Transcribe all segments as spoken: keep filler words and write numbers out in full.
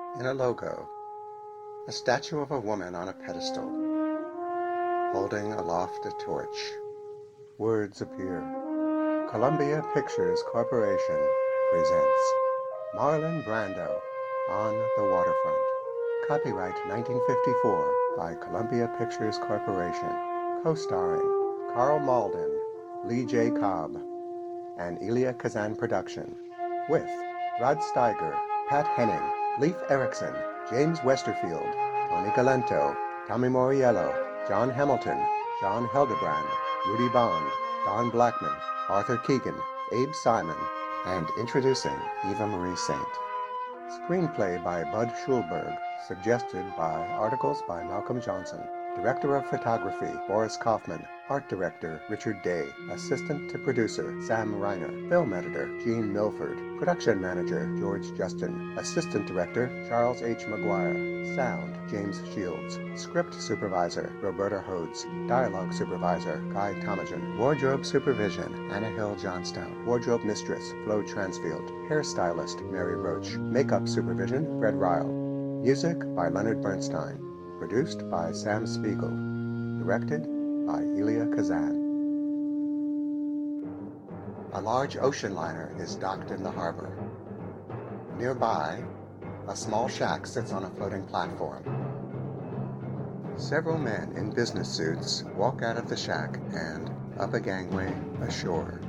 In a logo, a statue of a woman on a pedestal, holding aloft a torch. Words appear. Columbia Pictures Corporation presents Marlon Brando on the Waterfront. Copyright nineteen fifty-four by Columbia Pictures Corporation. Co-starring Carl Malden, Lee J. Cobb, and Elia Kazan Production. With Rod Steiger, Pat Henning, Leif Erikson, James Westerfield, Tony Galento, Tommy Moriello, John Hamilton, John Hildebrand, Rudy Bond, Don Blackman, Arthur Keegan, Abe Simon, and introducing Eva Marie Saint. Screenplay by Bud Schulberg, suggested by articles by Malcolm Johnson. Director of Photography, Boris Kaufman. Art Director, Richard Day. Assistant to Producer, Sam Reiner. Film Editor, Gene Milford. Production Manager, George Justin. Assistant Director, Charles H. McGuire. Sound, James Shields. Script Supervisor, Roberta Hodes. Dialogue Supervisor, Guy Tomajan. Wardrobe Supervision, Anna Hill Johnstone. Wardrobe Mistress, Flo Transfield. Hairstylist, Mary Roach. Makeup Supervision, Fred Ryle. Music by Leonard Bernstein. Produced by Sam Spiegel. Directed by Elia Kazan. A large ocean liner is docked in the harbor. Nearby, a small shack sits on a floating platform. Several men in business suits walk out of the shack and up a gangway ashore.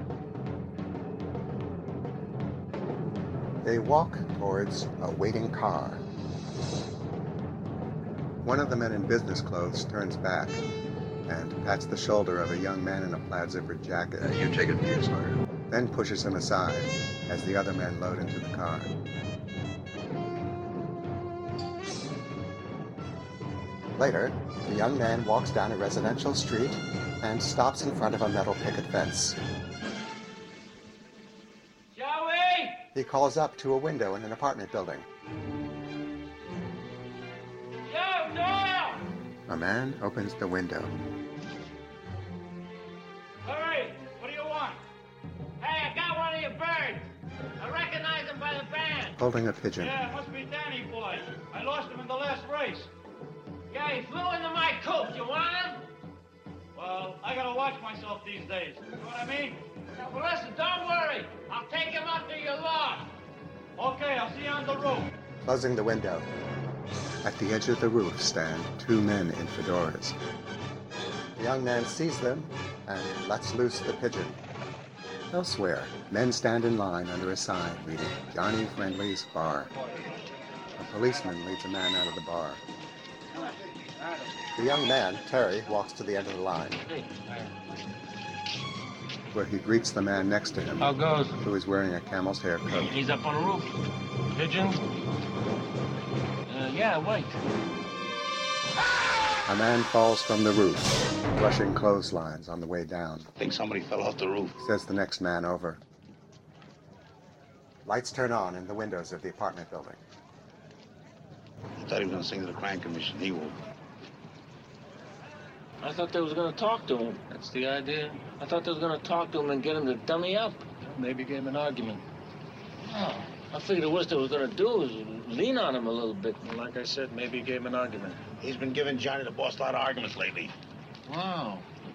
They walk towards a waiting car. One of the men in business clothes turns back and pats the shoulder of a young man in a plaid zippered jacket. Uh, you take it easy, Sawyer. Then pushes him aside as the other men load into the car. Later, the young man walks down a residential street and stops in front of a metal picket fence. Joey! He calls up to a window in an apartment building. Joe, Doyle! A man opens the window. Hurry! What do you want? Hey, I got one of your birds. I recognize him by the band. Holding a pigeon. Yeah, it must be Danny Boy. I lost him in the last race. Yeah, he flew into my coop. You want him? Well, I gotta watch myself these days. You know what I mean? Now, well, listen, don't worry. I'll take him up to your lawn. Okay, I'll see you on the roof. Closing the window. At the edge of the roof stand two men in fedoras. The young man sees them and lets loose the pigeon. Elsewhere, men stand in line under a sign reading Johnny Friendly's Bar. A policeman leads a man out of the bar. The young man, Terry, walks to the end of the line, where he greets the man next to him, How goes? who is wearing a camel's hair coat. He's up on the roof. Pigeons? Uh, yeah, wait. A man falls from the roof, brushing clotheslines on the way down, I think somebody fell off the roof. says the next man over. Lights turn on in the windows of the apartment building. I thought he was going to sing to the crime commission. He won't. I thought they was gonna talk to him. That's the idea. I thought they was gonna talk to him and get him to dummy up. Maybe give him an argument. Oh, I figured the worst they was gonna do was lean on him a little bit. And like I said, maybe give him an argument. He's been giving Johnny the boss a lot of arguments lately. Wow.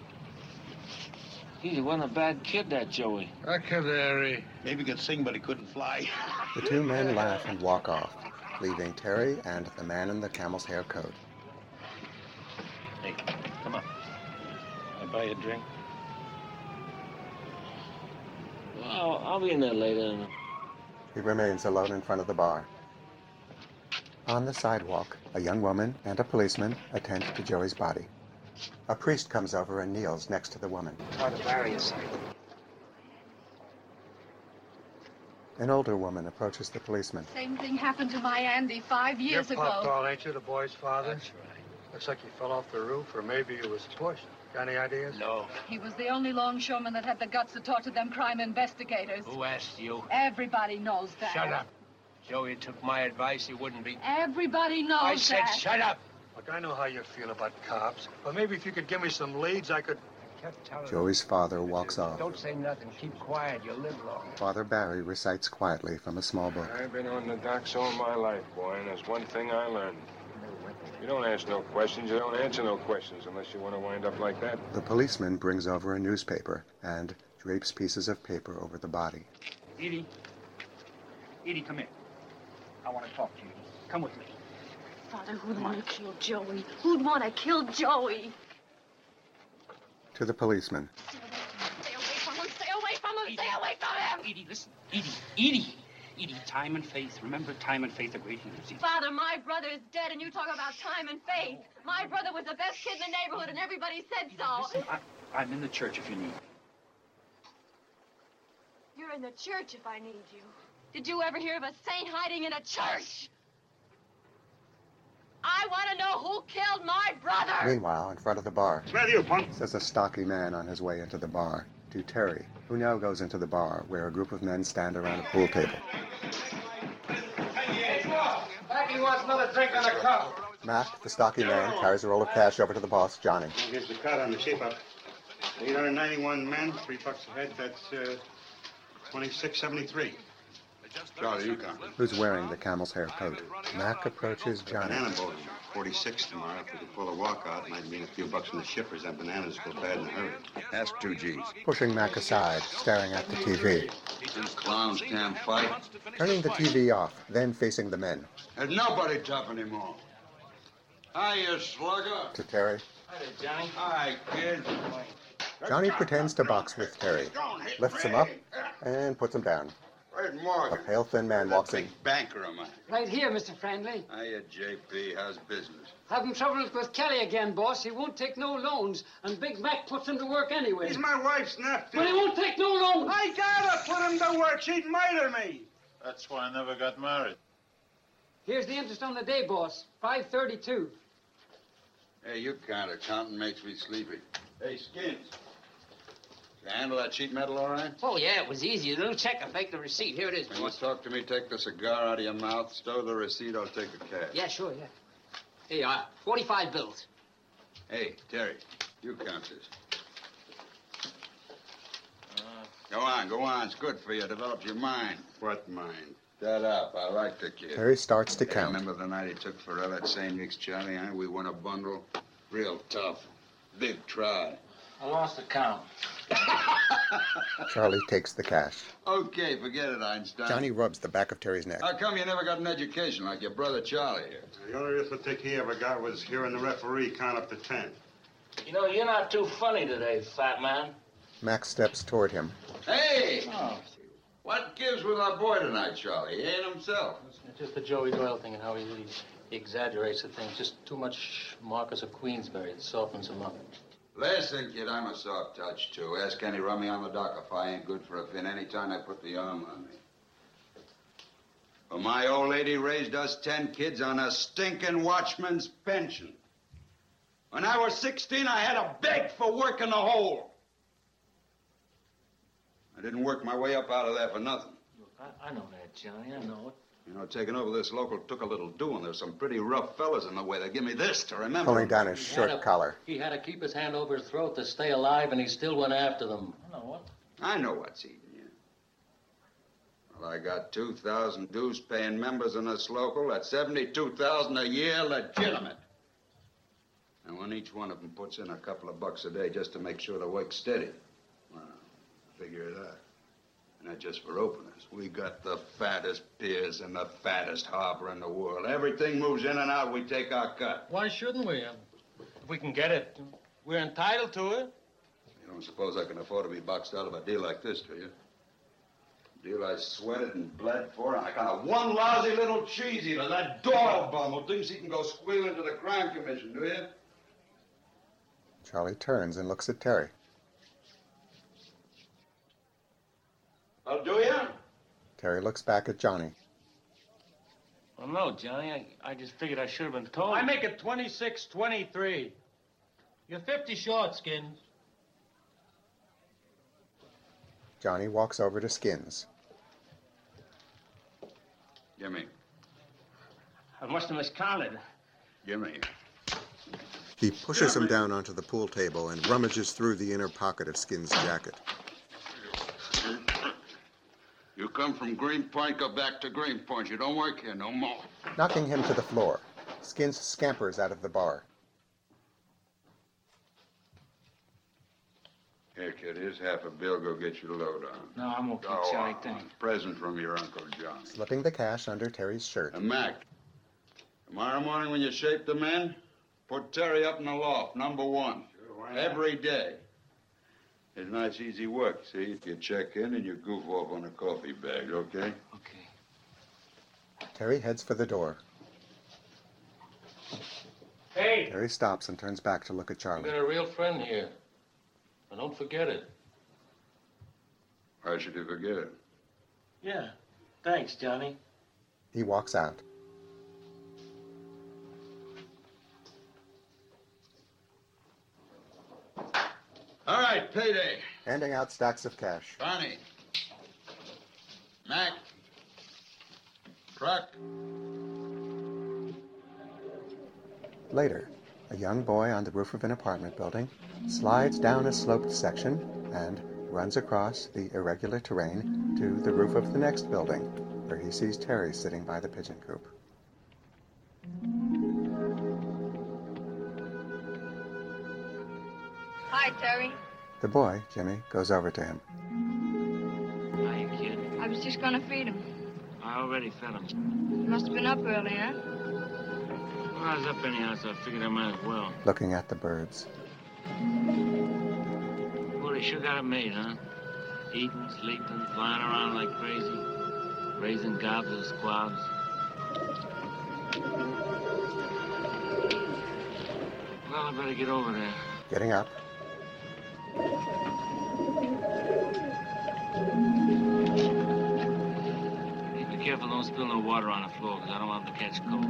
He wasn't a bad kid, that Joey. Huckleberry. Maybe he could sing, but he couldn't fly. The two men laugh and walk off, leaving Terry and the man in the camel's hair coat. Hey, come on. I buy you a drink? Well, I'll be in there later. He remains alone in front of the bar. On the sidewalk, a young woman and a policeman attend to Joey's body. A priest comes over and kneels next to the woman. Try to bury yourself. An older woman approaches the policeman. Same thing happened to my Andy five years You're ago. Pop Doll, ain't you, the boy's father? That's right. Looks like he fell off the roof, or maybe he was pushed. Got any ideas? No. He was the only longshoreman that had the guts to talk to them crime investigators. Who asked you? Everybody knows that. Shut up. Joey took my advice. He wouldn't be. Everybody knows I said that. shut up. Look, I know how you feel about cops, but maybe if you could give me some leads, I could... kept telling Joey's father walks him, off. don't say nothing. Keep quiet. You'll live long. Father Barry recites quietly from a small book. I've been on the docks all my life, boy, and there's one thing I learned. You don't ask no questions. You don't answer no questions unless you want to wind up like that. The policeman brings over a newspaper and drapes pieces of paper over the body. Edie. Edie, come here. I want to talk to you. Come with me. Father, who'd want to kill Joey? Who'd want to kill Joey? To the policeman. Stay away from him! Stay away from him! Stay away from him! Edie, listen. Edie, Edie. Edie, time and faith. Remember, time and faith are great healers. Father, my brother is dead, and you talk about time and faith. My brother was the best kid in the neighborhood, and everybody said so. Listen, I, I'm in the church if you need me. You're in the church if I need you. Did you ever hear of a saint hiding in a church? I want to know who killed my brother! Meanwhile, in front of the bar, What's with you, punk? says a stocky man on his way into the bar, to Terry, who now goes into the bar, where a group of men stand around a pool table. Blackie wants another drink on the cup. Mac, the stocky man, carries a roll of cash over to the boss, Johnny. Well, here's the cut on the shape up. eight hundred ninety-one men, three bucks a head. That's uh, twenty-six seventy-three. Charlie, you come. Who's wearing the camel's hair coat. Mac approaches Johnny. Banana boat on forty-six tomorrow after the full of walkout. Might mean a few bucks from the shippers. Them bananas go bad in a hurry. Ask two G's. Pushing Mac aside, staring at the T V. These clowns can't fight. Turning the T V off, then facing the men. There's nobody tough anymore. Hiya, slugger. To Terry. Hi there, Johnny. Hi, kid. Johnny pretends to box with Terry, lifts him up, and puts him down. Fred A Morgan. pale, thin man walks in. Big banker am I. Right here, Mister Friendly. Hiya, J P. How's business? Having trouble with Kelly again, boss. He won't take no loans, and Big Mac puts him to work anyway. He's my wife's nephew. But he won't take no loans. I gotta put him to work. She'd murder me. That's why I never got married. Here's the interest on the day, boss. five thirty-two. Hey, you kind of counting makes me sleepy. Hey, Skins. You handle that sheet metal all right? Oh, yeah, it was easy. A little check and fake the receipt. Here it is, You want to talk to me, take the cigar out of your mouth, stow the receipt, I'll take the cash. Yeah, sure, yeah. Here you are. forty-five bills. Hey, Terry, you count this. Go on, go on. It's good for you. Develops your mind. What mind? Shut up. I like the kid. Terry starts to Hey, count. remember the night he took Pharrell at Saint Nick's, Charlie, huh? We won a bundle. Real tough. Big try. I lost the count. Charlie takes the cash. Okay, forget it, Einstein. Johnny rubs the back of Terry's neck. How come you never got an education like your brother Charlie here? The only arithmetic he ever got was hearing the referee count up to ten. You know, you're not too funny today, fat man. Mac steps toward him. Hey! Oh. What gives with our boy tonight, Charlie? He ain't himself. It's just the Joey Doyle thing and how he, he, he exaggerates the thing. Just too much Marcus of Queensberry. It softens him up. Listen, kid, I'm a soft touch, too. Ask any rummy on the dock if I ain't good for a fin any time they put the arm on me. Well, my old lady raised us ten kids on a stinking watchman's pension. When I was sixteen, I had to beg for work in the hole. I didn't work my way up out of there for nothing. Look, I, I know that, Johnny. I know it. You know, taking over this local took a little doing. There's some pretty rough fellas in the way. They give me this to remember. Pulling down his He shirt had to- collar. He had to keep his hand over his throat to stay alive, and he still went after them. I know what? I know what's eating you. Well, I got two thousand dues-paying members in this local. That's seventy-two thousand a year legitimate. And when each one of them puts in a couple of bucks a day just to make sure the work's steady, well, figure it out. And that's just for openers. We got the fattest piers and the fattest harbor in the world. Everything moves in and out, we take our cut. Why shouldn't we? If we can get it, we're entitled to it. You don't suppose I can afford to be boxed out of a deal like this, do you? Deal I sweated and bled for, and I got one lousy little cheese eater, that Doyle bum who thinks he can go squealing to the crime commission, do you? Charlie turns and looks at Terry. Well, do you? Terry looks back at Johnny. Well, no, Johnny. I, I just figured I should have been told. I make it twenty-six twenty-three. You're fifty short, Skins. Johnny walks over to Skins. Give me. I must have miscounted. Give me. He He pushes him down onto the pool table and rummages through the inner pocket of Skin's jacket. You come from Greenpoint, go back to Greenpoint. You don't work here no more. Knocking him to the floor, Skins scampers out of the bar. Here, kid, here's half a bill. Go get your load on. No, I'm okay, Go Charlie, on. thanks. Present from your Uncle John. Slipping the cash under Terry's shirt. And Mac, tomorrow morning when you shape the men, put Terry up in the loft, number one. Sure, every day. It's nice, easy work, see? You check in and you goof off on a coffee bag, okay? Okay. Terry heads for the door. Hey! Terry stops and turns back to look at Charlie. You got a real friend here. And don't forget it. Why should you forget it? Yeah. Thanks, Johnny. He walks out. All right, payday. Handing out stacks of cash. Barney. Mac. Truck. Later, a young boy on the roof of an apartment building slides down a sloped section and runs across the irregular terrain to the roof of the next building, where he sees Terry sitting by the pigeon coop. Hi, Terry. The boy, Jimmy, goes over to him. Hiya, kid. I was just gonna feed him. I already fed him. You must have been up early, huh? Well, I was up anyhow, so I figured I might as well. Looking at the birds. Well, they sure got it made, huh? Eating, sleeping, flying around like crazy. Raising gobs of squabs. Well, I better get over there. Getting up. Be careful, don't spill no water on the floor, because I don't want them to catch cold.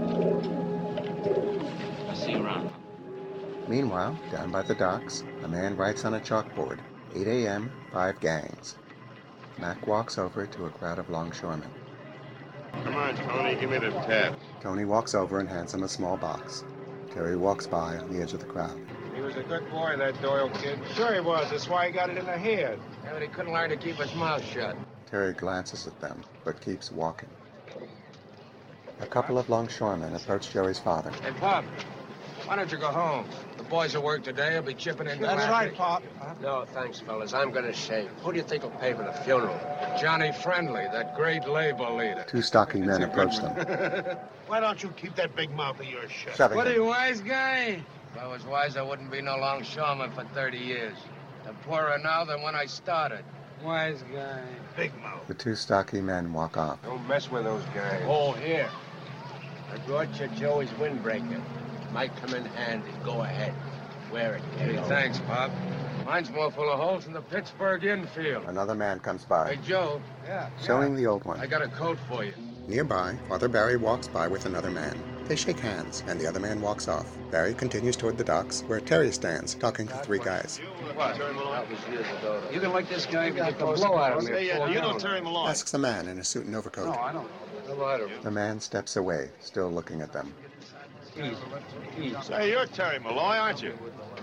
I'll see you around. Meanwhile, down by the docks, a man writes on a chalkboard, eight a m, five gangs. Mac walks over to a crowd of longshoremen. Come on, Tony, give me the tab. Tony walks over and hands him a small box. Terry walks by on the edge of the crowd. He was a good boy, that Doyle kid. Sure he was. That's why he got it in the head. Yeah, but he couldn't learn to keep his mouth shut. Terry glances at them, but keeps walking. A couple of longshoremen approach Joey's father. Hey, Pop, why don't you go home? The boys at work today will be chipping in. That's right, Pop. No, thanks, fellas. I'm going to shave. Who do you think will pay for the funeral? Johnny Friendly, that great labor leader. Two stocky men approach them. Why don't you keep that big mouth of yours shut? Shoving What are him. you, wise guy? If I was wise, I wouldn't be no longshoreman for thirty years. I'm poorer now than when I started. Wise guy. Big mouth. The two stocky men walk off. Don't mess with those guys. Oh, here. I brought you Joey's windbreaker. Might come in handy. Go ahead. Wear it. Hey, thanks, Pop. Mine's more full of holes than the Pittsburgh infield. Another man comes by, Hey, Joe. Yeah. showing the old one. I got a coat for you. Nearby, Father Barry walks by with another man. They shake hands, and the other man walks off. Barry continues toward the docks, where Terry stands, talking to three guys. What? That was years ago. You can like this guy, get the blow out of me. Hey, uh, you know Terry Malloy? Asks a man in a suit and overcoat. No, I don't. Hello, I don't. The man steps away, still looking at them. Easy. Easy. Say, you're Terry Malloy, aren't you?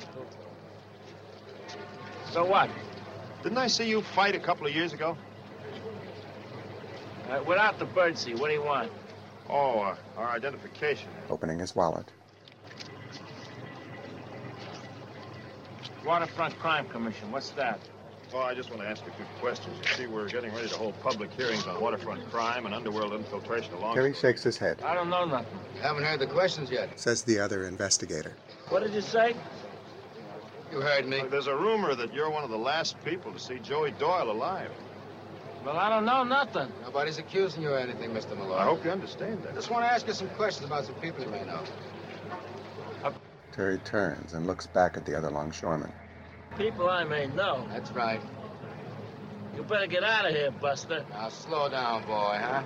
So what? Didn't I see you fight a couple of years ago? Uh, without the birdseed, what do you want? Oh, uh, our identification. Opening his wallet. Waterfront Crime Commission, what's that? Well, I just want to ask you a few questions. You see, we're getting ready to hold public hearings on waterfront crime and underworld infiltration along... Terry shakes his head, I don't know nothing. Haven't heard the questions yet. says the other investigator. What did you say? You heard me. There's a rumor that you're one of the last people to see Joey Doyle alive. Well, I don't know nothing. Nobody's accusing you of anything, Mister Malloy. I hope you understand that. Just want to ask you some questions about some people you may know. Terry turns and looks back at the other longshoreman. People I may know. That's right. You better get out of here, Buster. Now, slow down, boy, huh?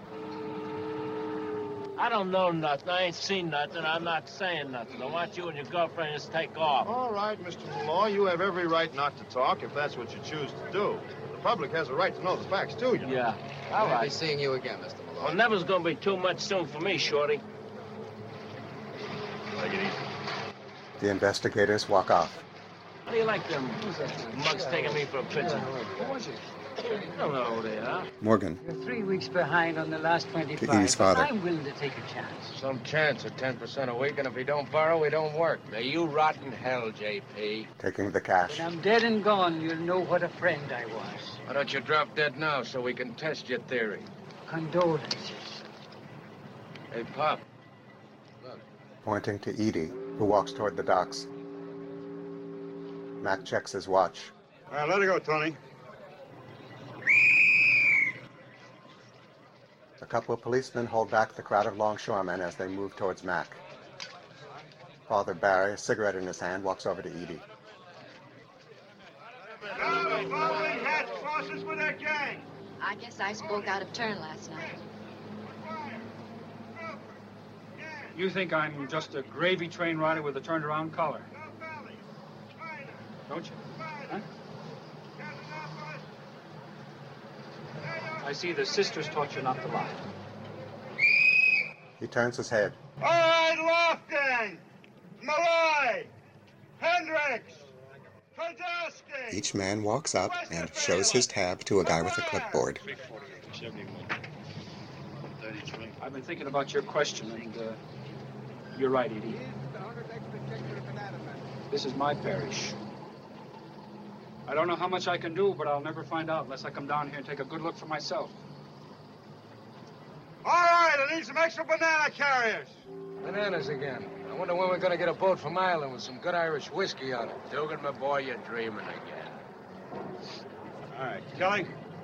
I don't know nothing. I ain't seen nothing. I'm not saying nothing. I want you and your girlfriend just take off. All right, Mister Malloy, you have every right not to talk if that's what you choose to do. The public has a right to know the facts, too, you know. Yeah. All I'll be right. seeing you again, Mister Malloy. Well, never's gonna be too much soon for me, Shorty. Take it easy. The investigators walk off. How do you like them mugs taking me for a picture? Who was it? I don't know who they are. Morgan. You're three weeks behind on the last twenty-five. To Edie's father. I'm willing to take a chance. Some chance at ten percent a week, and if we don't borrow, we don't work. May you rot in hell, J P. Taking the cash. When I'm dead and gone, you'll know what a friend I was. Why don't you drop dead now so we can test your theory? Condolences. Hey, Pop. Pointing to Edie, who walks toward the docks. Mac checks his watch. All right, let her go, Tony. A couple of policemen hold back the crowd of longshoremen as they move towards Mac. Father Barry, a cigarette in his hand, walks over to Edie. Now the following hatch crosses with their gang. I guess I spoke out of turn last night. You think I'm just a gravy train rider with a turned around collar? Don't you? Huh? I see the sisters taught you not to lie. He turns his head. All right, Lofgang, Malloy, Hendricks, Kodowski. Each man walks up and shows his tab to a guy with a clipboard. I've been thinking about your question, and uh, you're right, Edie. This is my parish. I don't know how much I can do, but I'll never find out unless I come down here and take a good look for myself. All right, I need some extra banana carriers. Bananas again. I wonder when we're going to get a boat from Ireland with some good Irish whiskey on it. Dugan, my boy, you're dreaming again. All right, Kelly.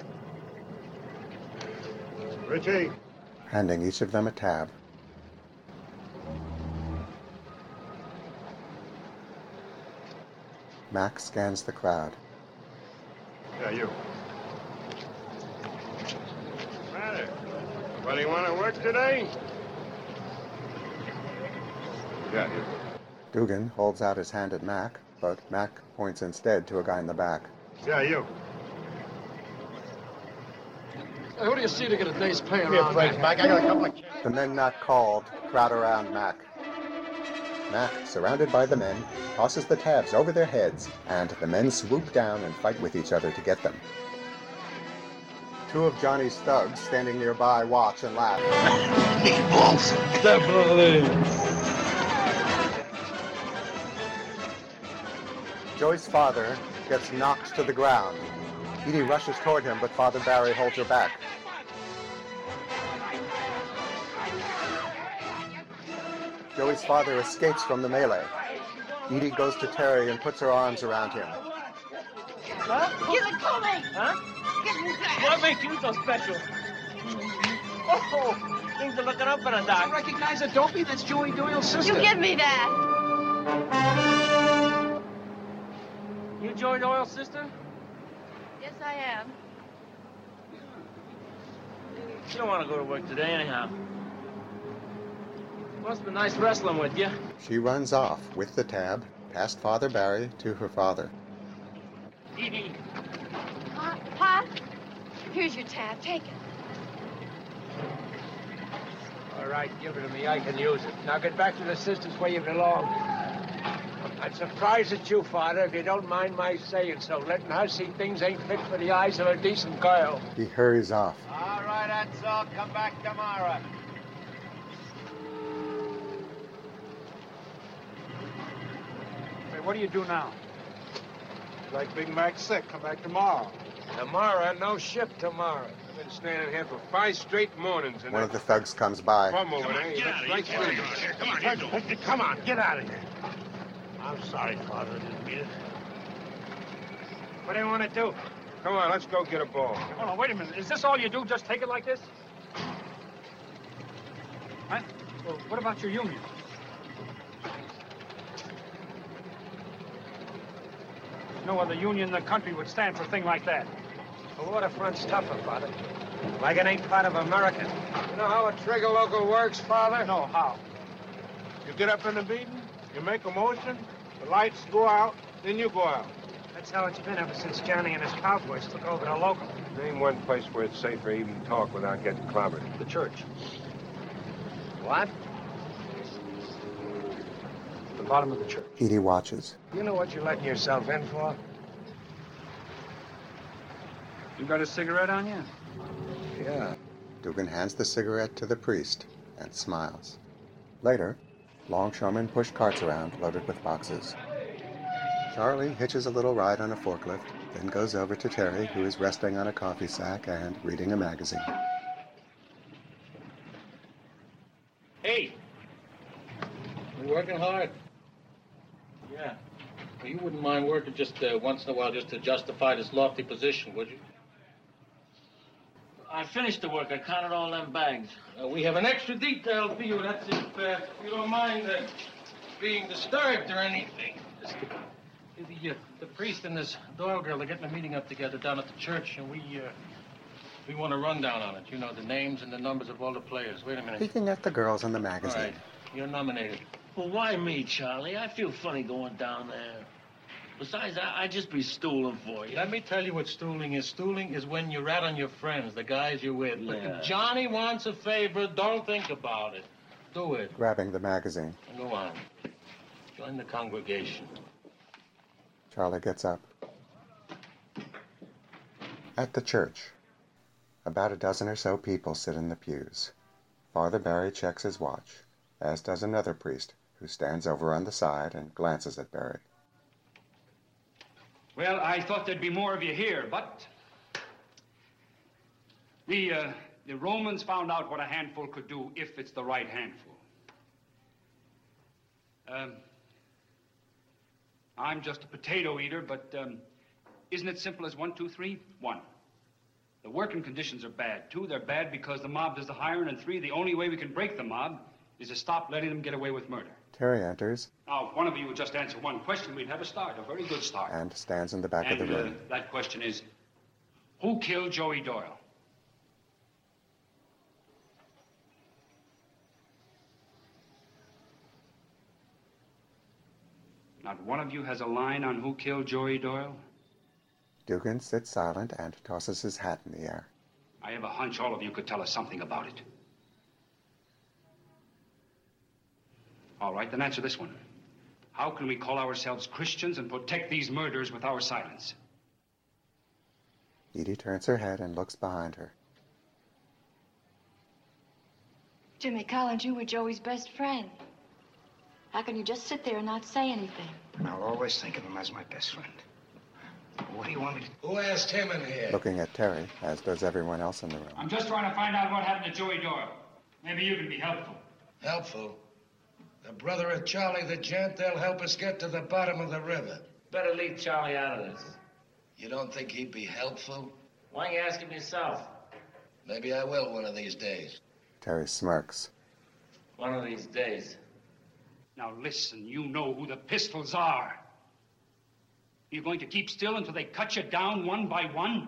Richie. Handing each of them a tab. Mac scans the crowd. Yeah, you. What's the matter? Anybody want to work today? Yeah, you. Dugan holds out his hand at Mac, but Mac points instead to a guy in the back. Yeah, you. Hey, who do you see to get a day's pay Give me a break, Mike. I got a couple of... The men not called crowd around Mac. Mac, surrounded by the men, tosses the tabs over their heads, and the men swoop down and fight with each other to get them. Two of Johnny's thugs standing nearby watch and laugh. Joey's father gets knocked to the ground. Edie rushes toward him, but Father Barry holds her back. Joey's father escapes from the melee. Edie goes to Terry and puts her arms around him. Huh? Give it to me! Huh? Give me that! What makes you so special? Oh, things are looking up in the dark. You recognize a dopey? That's Joey Doyle's sister. You give me that! You Joey Doyle's sister? Yes, I am. You don't want to go to work today anyhow. Must be nice wrestling with you. She runs off with the tab, past Father Barry to her father. Edie. Pop, Pop, here's your tab. Take it. All right, give it to me. I can use it. Now get back to the sisters where you belong. I'm surprised at you, Father, if you don't mind my saying so. Letting her see things ain't fit for the eyes of a decent girl. He hurries off. All right, that's all. Come back tomorrow. Hey, what do you do now? Like Big Mac said, come back tomorrow. Tomorrow? No ship tomorrow. I've been standing here for five straight mornings. And One of the thugs comes by. Come over there. That's right, Come on, get out of here. Come on, get out of here. I'm sorry, Father. I didn't mean it. What do you want to do? Come on, let's go get a ball. Hold on, wait a minute. Is this all you do? Just take it like this? Huh? Well, what about your union? No other union in the country would stand for a thing like that. The waterfront's tougher, Father. Like it ain't part of America. You know how a trigger local works, Father? No, how? You get up in the meeting, you make a motion, the lights go out, then you go out. That's how it's been ever since Johnny and his cowboys took over the local. Name one place where it's safe to even talk without getting clobbered. The church. What? the bottom of the church. Edie watches. You know what you're letting yourself in for? You got a cigarette on you? Yeah. Dugan hands the cigarette to the priest and smiles. Later, longshoremen push carts around loaded with boxes. Charlie hitches a little ride on a forklift, then goes over to Terry, who is resting on a coffee sack and reading a magazine. Hey! You working hard? Yeah. Well, you wouldn't mind working just uh, once in a while just to justify this lofty position, would you? I finished the work. I counted all them bags. Uh, we have an extra detail for you. That's if uh, you don't mind uh, being disturbed or anything. Just, uh, the, uh, the priest and this Doyle girl are getting a meeting up together down at the church, and we uh, we want a rundown on it. You know, the names and the numbers of all the players. Wait a minute. Peeking at the girls in the magazine. All right. You're nominated. Well, why me, Charlie? I feel funny going down there. Besides, I, I'd just be stooling for you. Let me tell you what stooling is. Stooling is when you rat on your friends, the guys you're with. Yeah. But if Johnny wants a favor, don't think about it. Do it. Grabbing the magazine. Go on. Join the congregation. Charlie gets up. At the church, about a dozen or so people sit in the pews. Father Barry checks his watch, as does another priest, who stands over on the side and glances at Barry. Well, I thought there'd be more of you here, but the, uh, the Romans found out what a handful could do if it's the right handful. Um, I'm just a potato eater, but um, isn't it simple as one, two, three? One, the working conditions are bad. Two, they're bad because the mob does the hiring. And three, the only way we can break the mob is to stop letting them get away with murder. Terry enters. Now, if one of you would just answer one question, we'd have a start, a very good start. And stands in the back and, of the room. Uh, that question is, who killed Joey Doyle? Not one of you has a line on who killed Joey Doyle? Dugan sits silent and tosses his hat in the air. I have a hunch all of you could tell us something about it. All right, then answer this one. How can we call ourselves Christians and protect these murders with our silence? Edie turns her head and looks behind her. Jimmy Collins, you were Joey's best friend. How can you just sit there and not say anything? I'll always think of him as my best friend. What do you want me to... Who asked him in here? Looking at Terry, as does everyone else in the room. I'm just trying to find out what happened to Joey Doyle. Maybe you can be helpful. Helpful? The brother of Charlie the gent, they'll help us get to the bottom of the river. Better leave Charlie out of this. You don't think he'd be helpful? Why don't you ask him yourself? Maybe I will one of these days. Terry smirks. One of these days. Now listen, you know who the pistols are. You're going to keep still until they cut you down one by one?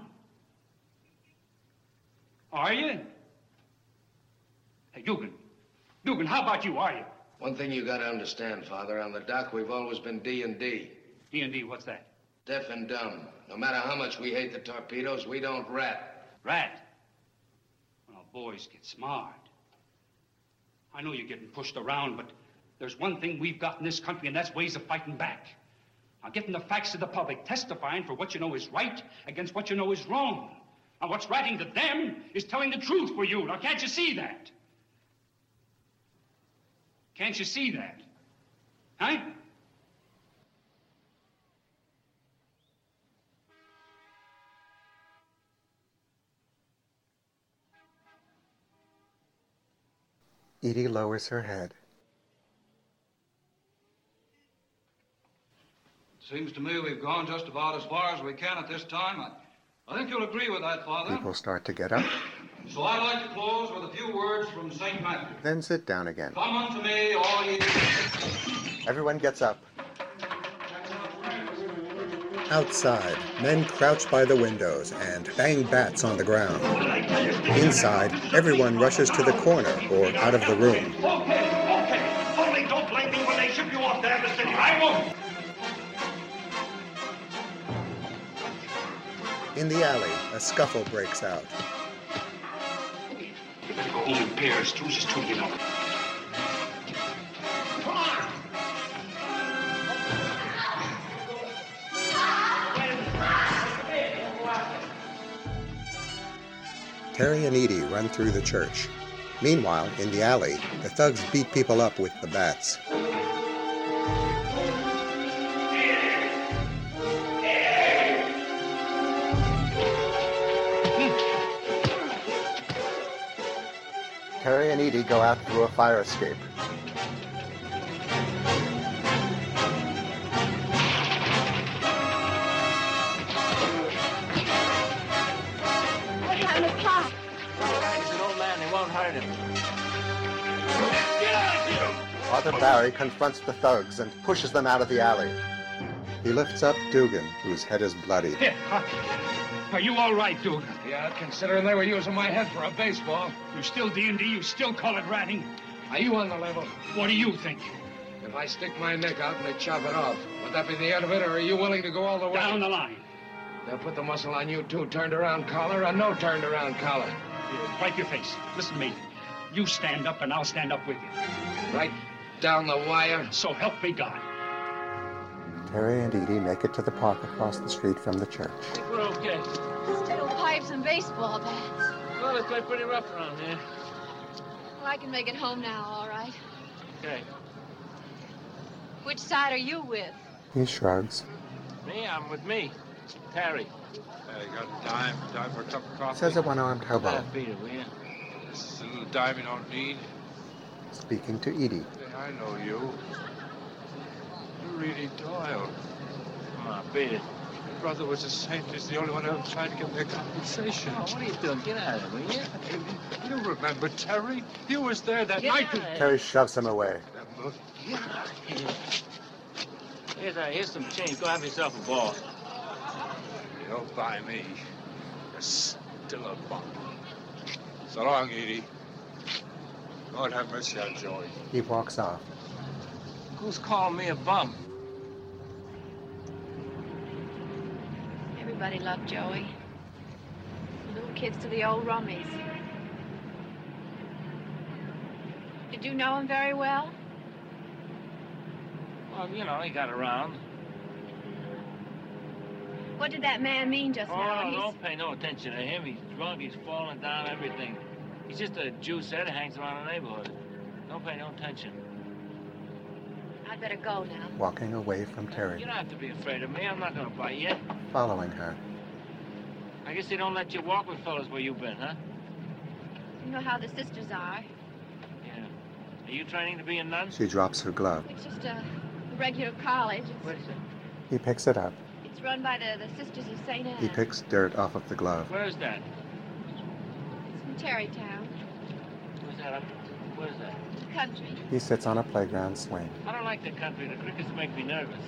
Are you? Hey, Dugan. Dugan, how about you, are you? One thing you gotta understand, Father, on the dock we've always been D and D. D and D, what's that? Deaf and dumb. No matter how much we hate the torpedoes, we don't rat. Rat? Well, boys, get smart. I know you're getting pushed around, but there's one thing we've got in this country, and that's ways of fighting back. Now, getting the facts to the public, testifying for what you know is right against what you know is wrong. Now, what's writing to them is telling the truth for you. Now, can't you see that? Can't you see that? Huh? Edie lowers her head. Seems to me we've gone just about as far as we can at this time. I, I think you'll agree with that, Father. People start to get up. So I'd like to close with a few words from Saint Matthew. Then sit down again. Come unto me, all ye... Everyone gets up. Outside, men crouch by the windows and bang bats on the ground. Inside, everyone rushes to the corner or out of the room. Okay, okay. Only don't blame me when they ship you off to Amber City. I won't. In the alley, a scuffle breaks out. You better go home in pairs. Two's is two, you know. Come on. Terry and Edie run through the church. Meanwhile, in the alley, the thugs beat people up with the bats. Terry and Edie go out through a fire escape. What kind of pop? He's an old man. They won't hurt him. Father Barry confronts the thugs and pushes them out of the alley. He lifts up Dugan, whose head is bloody. Here, huh? Are you all right, Dugan? Yeah, considering they were using my head for a baseball. You still D and D? You still call it ratting? Are you on the level? What do you think? If I stick my neck out and they chop it off, would that be the end of it, or are you willing to go all the way? Down the line. They'll put the muscle on you, too, turned around collar or no turned around collar. Here, wipe your face. Listen to me. You stand up and I'll stand up with you. Right down the wire? So help me God. Terry and Edie make it to the park across the street from the church. I think we're okay. Steel pipes and baseball bats. Well, they play pretty rough around here. Well, I can make it home now, all right. Okay. Which side are you with? He shrugs. Me? I'm with me. Terry. Hey, you got time? Time for a cup of coffee? Says a one-armed hobo, Ah, beat it, will you? This is a little dime you don't need. speaking to Edie. Hey, I know you. You're really Doyle. Come on, beat it. Your brother was a saint. He's the only one who tried to give me a compensation. Oh, what are you doing? Get out of here, will you? You remember Terry? You was there that Get night. out of here. Terry shoves him away. Get out of here. Here's, uh, here's some change. Go have yourself a ball. You don't buy me. You're still a bum. So long, Edie. God have mercy on Joey. He walks off. Who's calling me a bum? Everybody loved Joey. The little kids to the old rummies. Did you know him very well? Well, you know, he got around. What did that man mean just Oh, now? no, He's- don't pay no attention to him. He's drunk, he's falling down, everything. He's just a juice head that hangs around the neighborhood. Don't pay no attention. I'd better go now. Walking away from Terry, You don't have to be afraid of me. I'm not gonna bite you. following her. I guess they don't let you walk with fellas where you've been, huh? You know how the sisters are. Yeah. Are you training to be a nun? She drops her glove. It's just a regular college. It's, What is it? He picks it up. it's run by the, the Sisters of Saint Anne. He picks dirt off of the glove. Where is that? It's from Terrytown, Where's that up? Where's that? country. He sits on a playground swing. I don't like the country. The crickets make me nervous.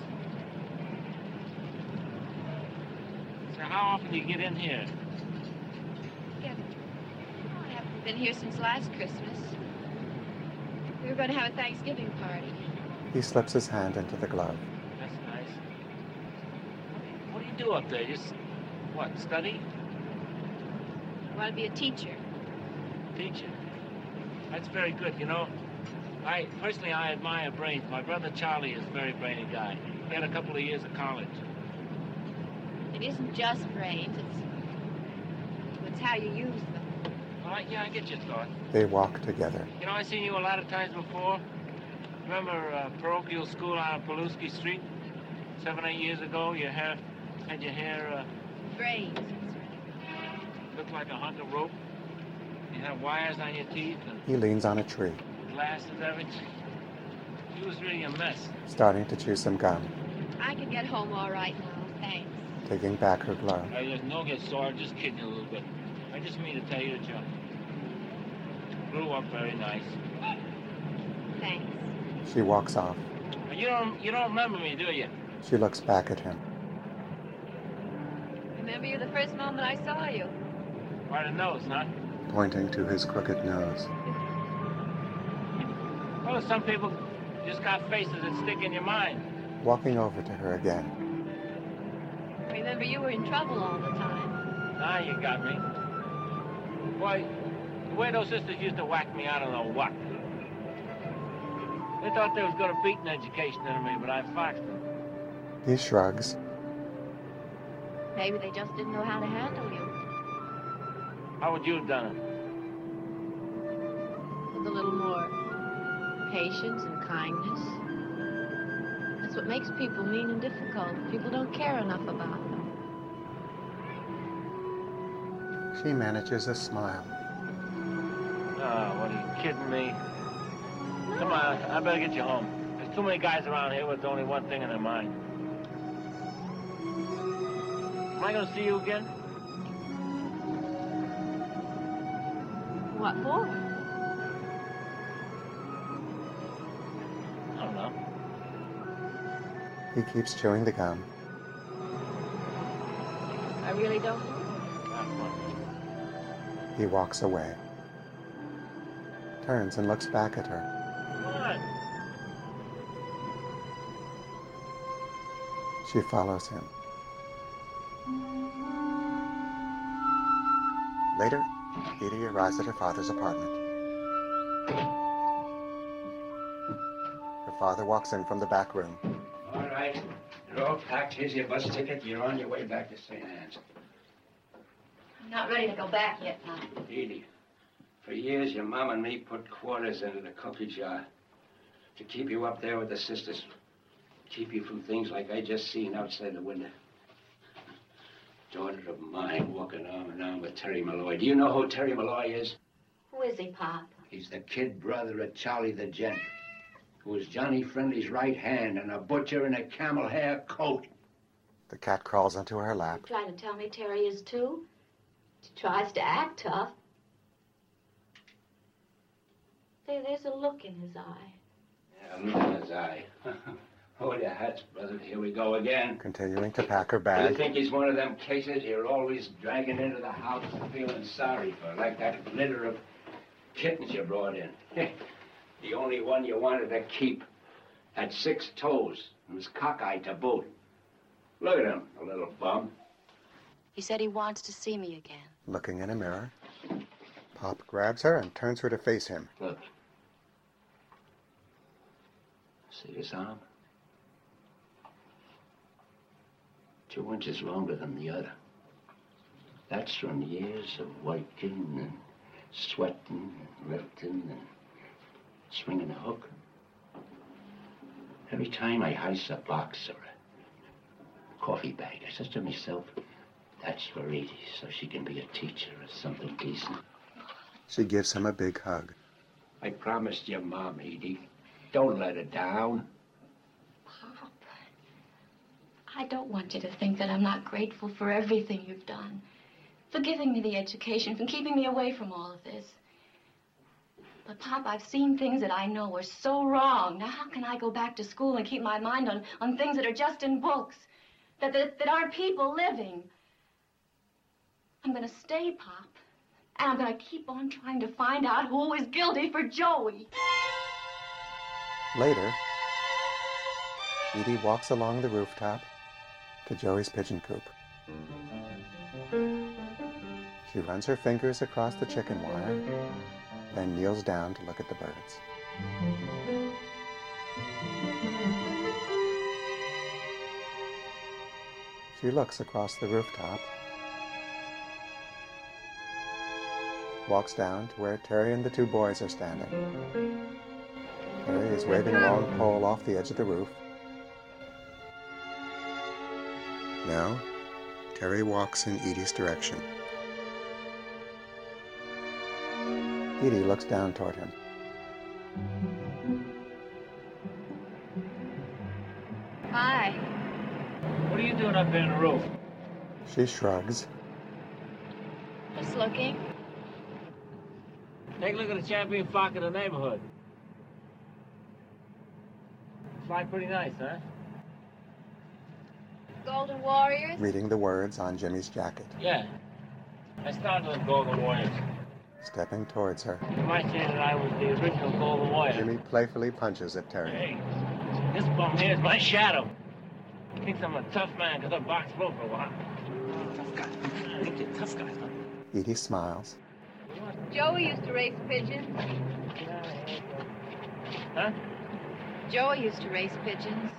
So how often do you get in here? Yeah. I haven't been here since last Christmas. We were going to have a Thanksgiving party. He slips his hand into the glove. That's nice. What do you do up there? Just, what, study? I want to be a teacher. Teacher? That's very good, you know. I, personally, I admire brains. My brother Charlie is a very brainy guy. He had a couple of years of college. It isn't just brains. It's, it's how you use them. Well, I, yeah, I get your thought. They walk together. You know, I've seen you a lot of times before. Remember uh, parochial school on Pulaski Street? Seven, eight years ago, your hair, had your hair, uh, Brains. looked like a hunk of rope. You had wires on your teeth and He leans on a tree, glasses, everything. He was really a mess. starting to chew some gum, I can get home all right now, thanks. taking back her glove. I just no get sore, just kidding you a little bit. I just mean to tell you the truth. Grew up very nice. Thanks. She walks off. You don't, you don't remember me, do you? She looks back at him. Remember you the first moment I saw you? By the nose, huh? Pointing to his crooked nose. Well, some people just got faces that stick in your mind. Walking over to her again. Remember you were in trouble all the time. Now you got me. Boy, the way those sisters used to whack me, I don't know what. They thought they was going to beat an education into me, but I foxed them. He shrugs. Maybe they just didn't know how to handle you. How would you have done it? With a little more patience and kindness. That's what makes people mean and difficult. People don't care enough about them. She manages a smile. Oh, what, are you kidding me? Come on, I better get you home. There's too many guys around here with only one thing in their mind. Am I gonna see you again? What for? I don't know. He keeps chewing the gum. I really don't know. He walks away. Turns and looks back at her. What? She follows him. Later, Edie arrives at her father's apartment. Her father walks in from the back room. All right. You're all packed. Here's your bus ticket. You're on your way back to Saint Anne's. I'm not ready to go back yet, Pop. Edie, for years your mom and me put quarters into the cookie jar to keep you up there with the sisters. Keep you from things like I just seen outside the window. Daughter of mine walking arm in arm with Terry Malloy. Do you know who Terry Malloy is? Who is he, Pop? He's the kid brother of Charlie the Gent, who was Johnny Friendly's right hand and a butcher in a camel hair coat. The cat crawls into her lap. Trying to tell me Terry is too? He tries to act tough. There, there's a look in his eye. Yeah, look in his eye. Hold your hats, brother. Here we go again. Continuing to pack her You bag. think he's one of them cases you're always dragging into the house and feeling sorry for, like that litter of kittens you brought in. The only one you wanted to keep had six toes and was cockeyed to boot. Look at him, a little bum. He said he wants to see me again. Looking in a mirror. Pop grabs her and turns her to face him. Look. See his arm? Two inches longer than the other. That's from years of working and sweating and lifting and swinging a hook. Every time I ice a box or a coffee bag, I says to myself, that's for Edie, so she can be a teacher or something decent. She gives him a big hug. I promised your mom, Edie. Don't let her down. Pop, I don't want you to think that I'm not grateful for everything you've done. For giving me the education, for keeping me away from all of this. But, Pop, I've seen things that I know were so wrong. Now, how can I go back to school and keep my mind on, on things that are just in books? That, that, that aren't people living? I'm gonna stay, Pop. And I'm gonna keep on trying to find out who is guilty for Joey. Later, Edie walks along the rooftop to Joey's pigeon coop. She runs her fingers across the chicken wire, then kneels down to look at the birds. She looks across the rooftop, walks down to where Terry and the two boys are standing. Terry is waving a long pole off the edge of the roof. Now, Terry walks in Edie's direction. Edie looks down toward him. Hi. What are you doing up there in the roof? She shrugs. Just looking. Take a look at the champion flock in the neighborhood. Fly pretty nice, huh? Golden Warriors? Reading the words on Jimmy's jacket. Yeah. I started with Golden Warriors. Stepping towards her. You might say that I was the original Golden Warrior. Jimmy playfully punches at Terry. Hey, this bum here is my shadow. He thinks I'm a tough man because I boxed both for a while. Tough guy. I think you're a tough guy, huh? Edie smiles. Joey used to race pigeons. Huh? Joey used to race pigeons.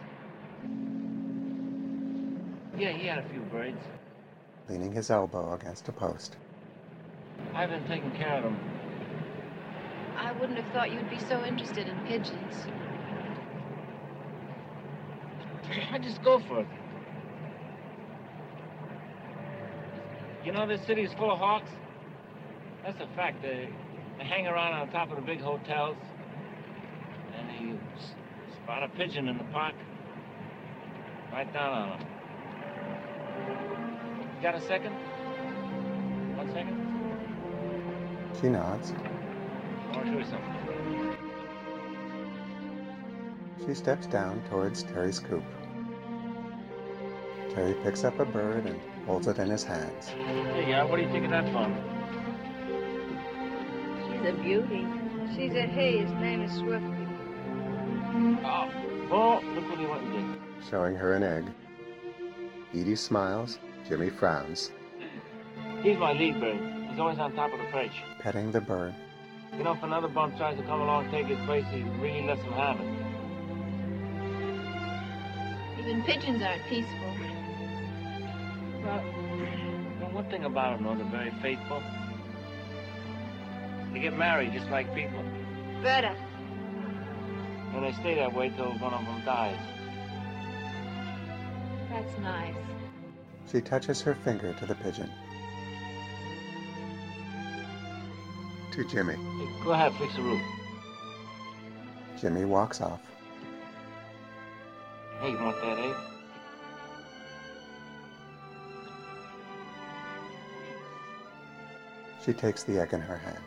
Yeah, he had a few birds. Leaning his elbow against a post. I've been taking care of them. I wouldn't have thought you'd be so interested in pigeons. I just go for it. You know this city is full of hawks? That's a fact. They, they hang around on top of the big hotels. And you s- spot a pigeon in the park. Right down on them. You got a second? One second? She nods. I want to show you something. She steps down towards Terry's coop. Terry picks up a bird and holds it in his hands. Hey, uh, what do you think of that fun? She's a beauty. She's a hay. His name is Swifty. Oh, oh, look what he went and did. Showing her an egg. Edie smiles. Jimmy frowns. He's my lead bird. He's always on top of the perch. Petting the bird. You know, if another bum tries to come along and take his place, he really lets him have it. Even pigeons aren't peaceful. Well, you know, one thing about them, though, they're very faithful. They get married just like people. Better. And they stay that way till one of them dies. That's nice. She touches her finger to the pigeon. To Jimmy. Hey, go ahead, fix the roof. Jimmy walks off. Hey, you want that egg? She takes the egg in her hand.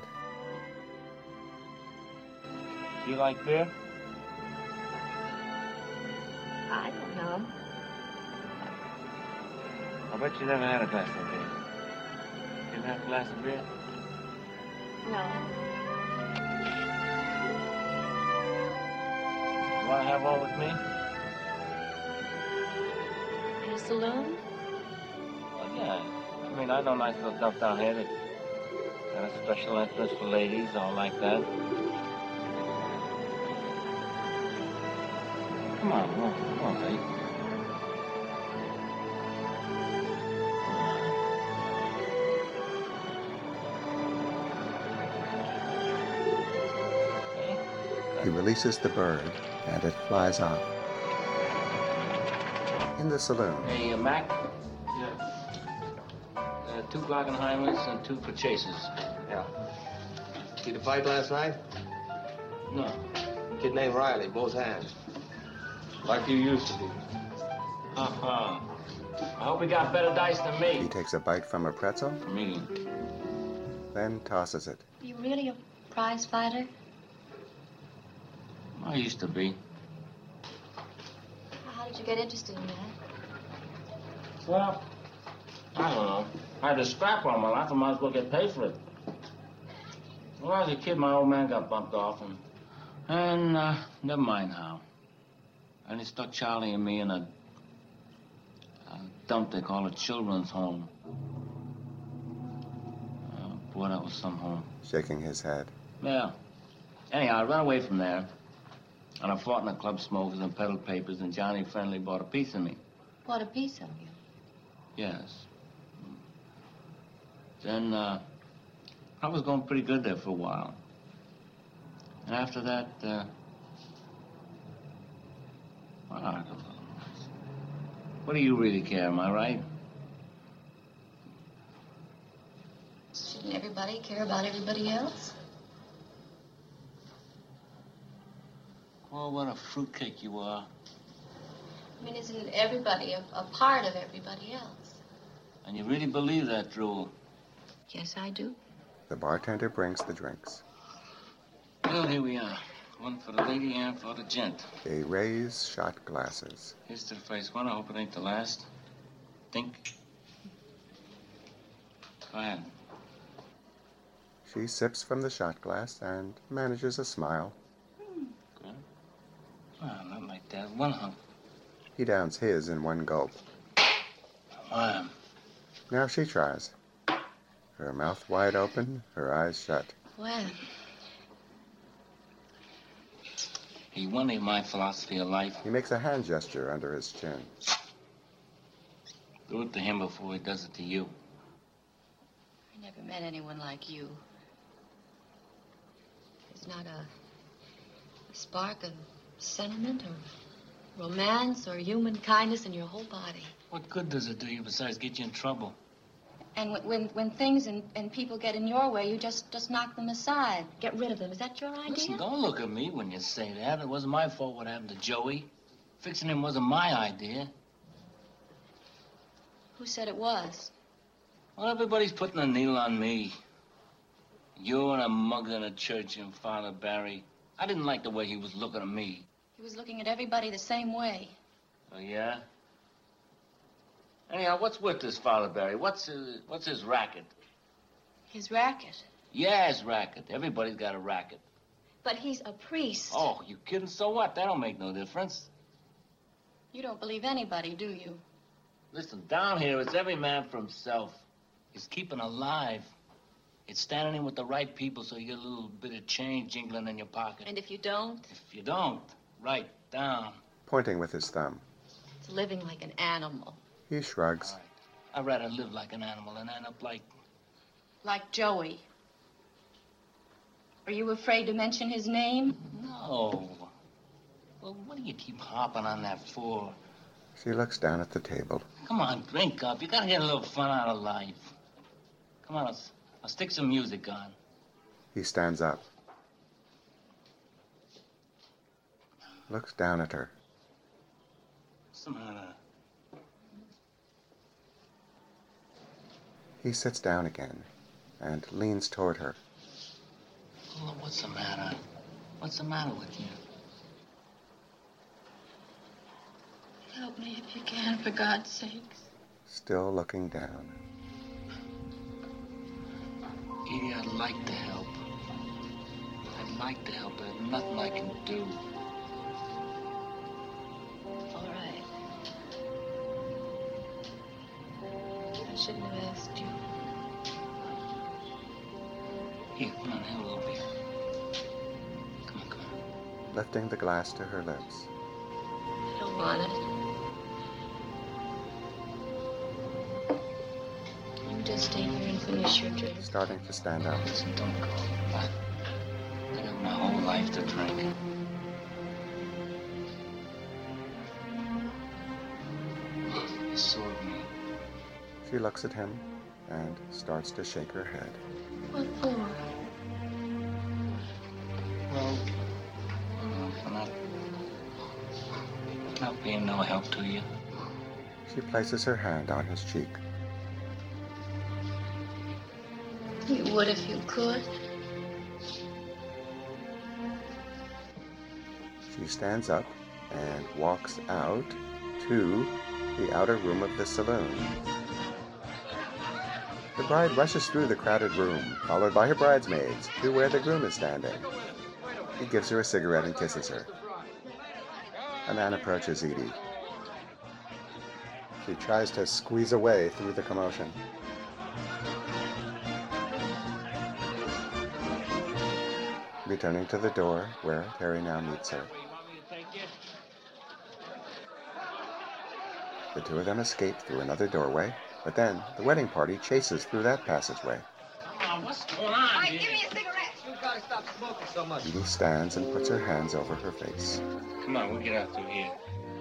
Do you like beer? I don't know. I bet you never had a glass of beer. You ever have a glass of beer? No. You want to have one with me? In a saloon? Well, yeah. I mean, I know nice little stuff down here that got a special entrance for ladies, all like that. Come on, come on, come on, babe. He releases the bird, and it flies off. In the saloon. Hey, uh, Mac? Yeah. Uh, two Glockenheimers and two Purchases. Yeah. See the fight last night? No. Kid named Riley, both hands. Like you used to be. Uh-huh. I hope he got better dice than me. He takes a bite from a pretzel. For me. Then tosses it. Are you really a prize fighter? I used to be. How did you get interested in that? Well, I don't know. I had a scrap all my life. I might as well get paid for it. When I was a kid, my old man got bumped off, and, and uh, never mind how. And he stuck Charlie and me in a, a dump they call a children's home. Uh, boy, that was some home. Shaking his head. Yeah. Anyhow, I ran away from there. And I fought in the club smokers and peddled papers, and Johnny Friendly bought a piece of me. Bought a piece of you? Yes. Then, uh, I was going pretty good there for a while. And after that, uh, well, I don't know. What do you really care, am I right? Shouldn't everybody care about everybody else? Oh, what a fruitcake you are. I mean, isn't everybody a, a part of everybody else? And you really believe that, Drew? Yes, I do. The bartender brings the drinks. Well, here we are. One for the lady and for the gent. They raise shot glasses. Here's to the first one. I hope it ain't the last. Think. Go ahead. She sips from the shot glass and manages a smile. Good. Well, not like that. One hunk. He downs his in one gulp. Wow. Now she tries. Her mouth wide open, her eyes shut. Well, He wanted my philosophy of life. He makes a hand gesture under his chin. Do it to him before he does it to you. I never met anyone like you. There's not a, a spark of sentiment or romance or human kindness in your whole body. What good does it do you besides get you in trouble? And when, when, when things and, and people get in your way, you just, just knock them aside. Get rid of them. Is that your idea? Listen, don't look at me when you say that. It wasn't my fault what happened to Joey. Fixing him wasn't my idea. Who said it was? Well, everybody's putting the needle on me. You and a mug in a church and Father Barry. I didn't like the way he was looking at me. He was looking at everybody the same way. Oh, yeah? Anyhow, what's with this Father Barry? What's his, what's his racket? His racket? Yeah, his racket. Everybody's got a racket. But he's a priest. Oh, you kidding? So what? That don't make no difference. You don't believe anybody, do you? Listen, down here, it's every man for himself. It's keeping alive. It's standing in with the right people so you get a little bit of change jingling in your pocket. And if you don't? If you don't, right down. Pointing with his thumb. It's living like an animal. He shrugs. Right. I'd rather live like an animal than end up like... Like Joey. Are you afraid to mention his name? No. Well, what do you keep hopping on that for? She looks down at the table. Come on, drink up. You gotta get a little fun out of life. Come on, I'll, I'll stick some music on. He stands up. Looks down at her. What's the matter? He sits down again and leans toward her. Oh, what's the matter? What's the matter with you? Help me if you can, for God's sakes. Still looking down. Edie, I'd like to help. I'd like to help, but there's nothing I can do. All right. I shouldn't have asked you. Here, come on, have a little beer. Come on, come on. Lifting the glass to her lips. I don't want it. You just stay here and finish your drink. Starting to stand up. Listen, don't go. I, I got my whole life to drink. You saw me. She looks at him and starts to shake her head. What for? Well, I'm not, not being no help to you. She places her hand on his cheek. You would if you could. She stands up and walks out to the outer room of the saloon. The bride rushes through the crowded room, followed by her bridesmaids, to where the groom is standing. He gives her a cigarette and kisses her. A man approaches Edie. She tries to squeeze away through the commotion. Returning to the door, where Terry now meets her. The two of them escape through another doorway, but then the wedding party chases through that passageway. Come on, what's going on? All right, give me a cigarette. You gotta stop smoking so much. Edie stands and puts her hands over her face. Come on, we'll get out through here.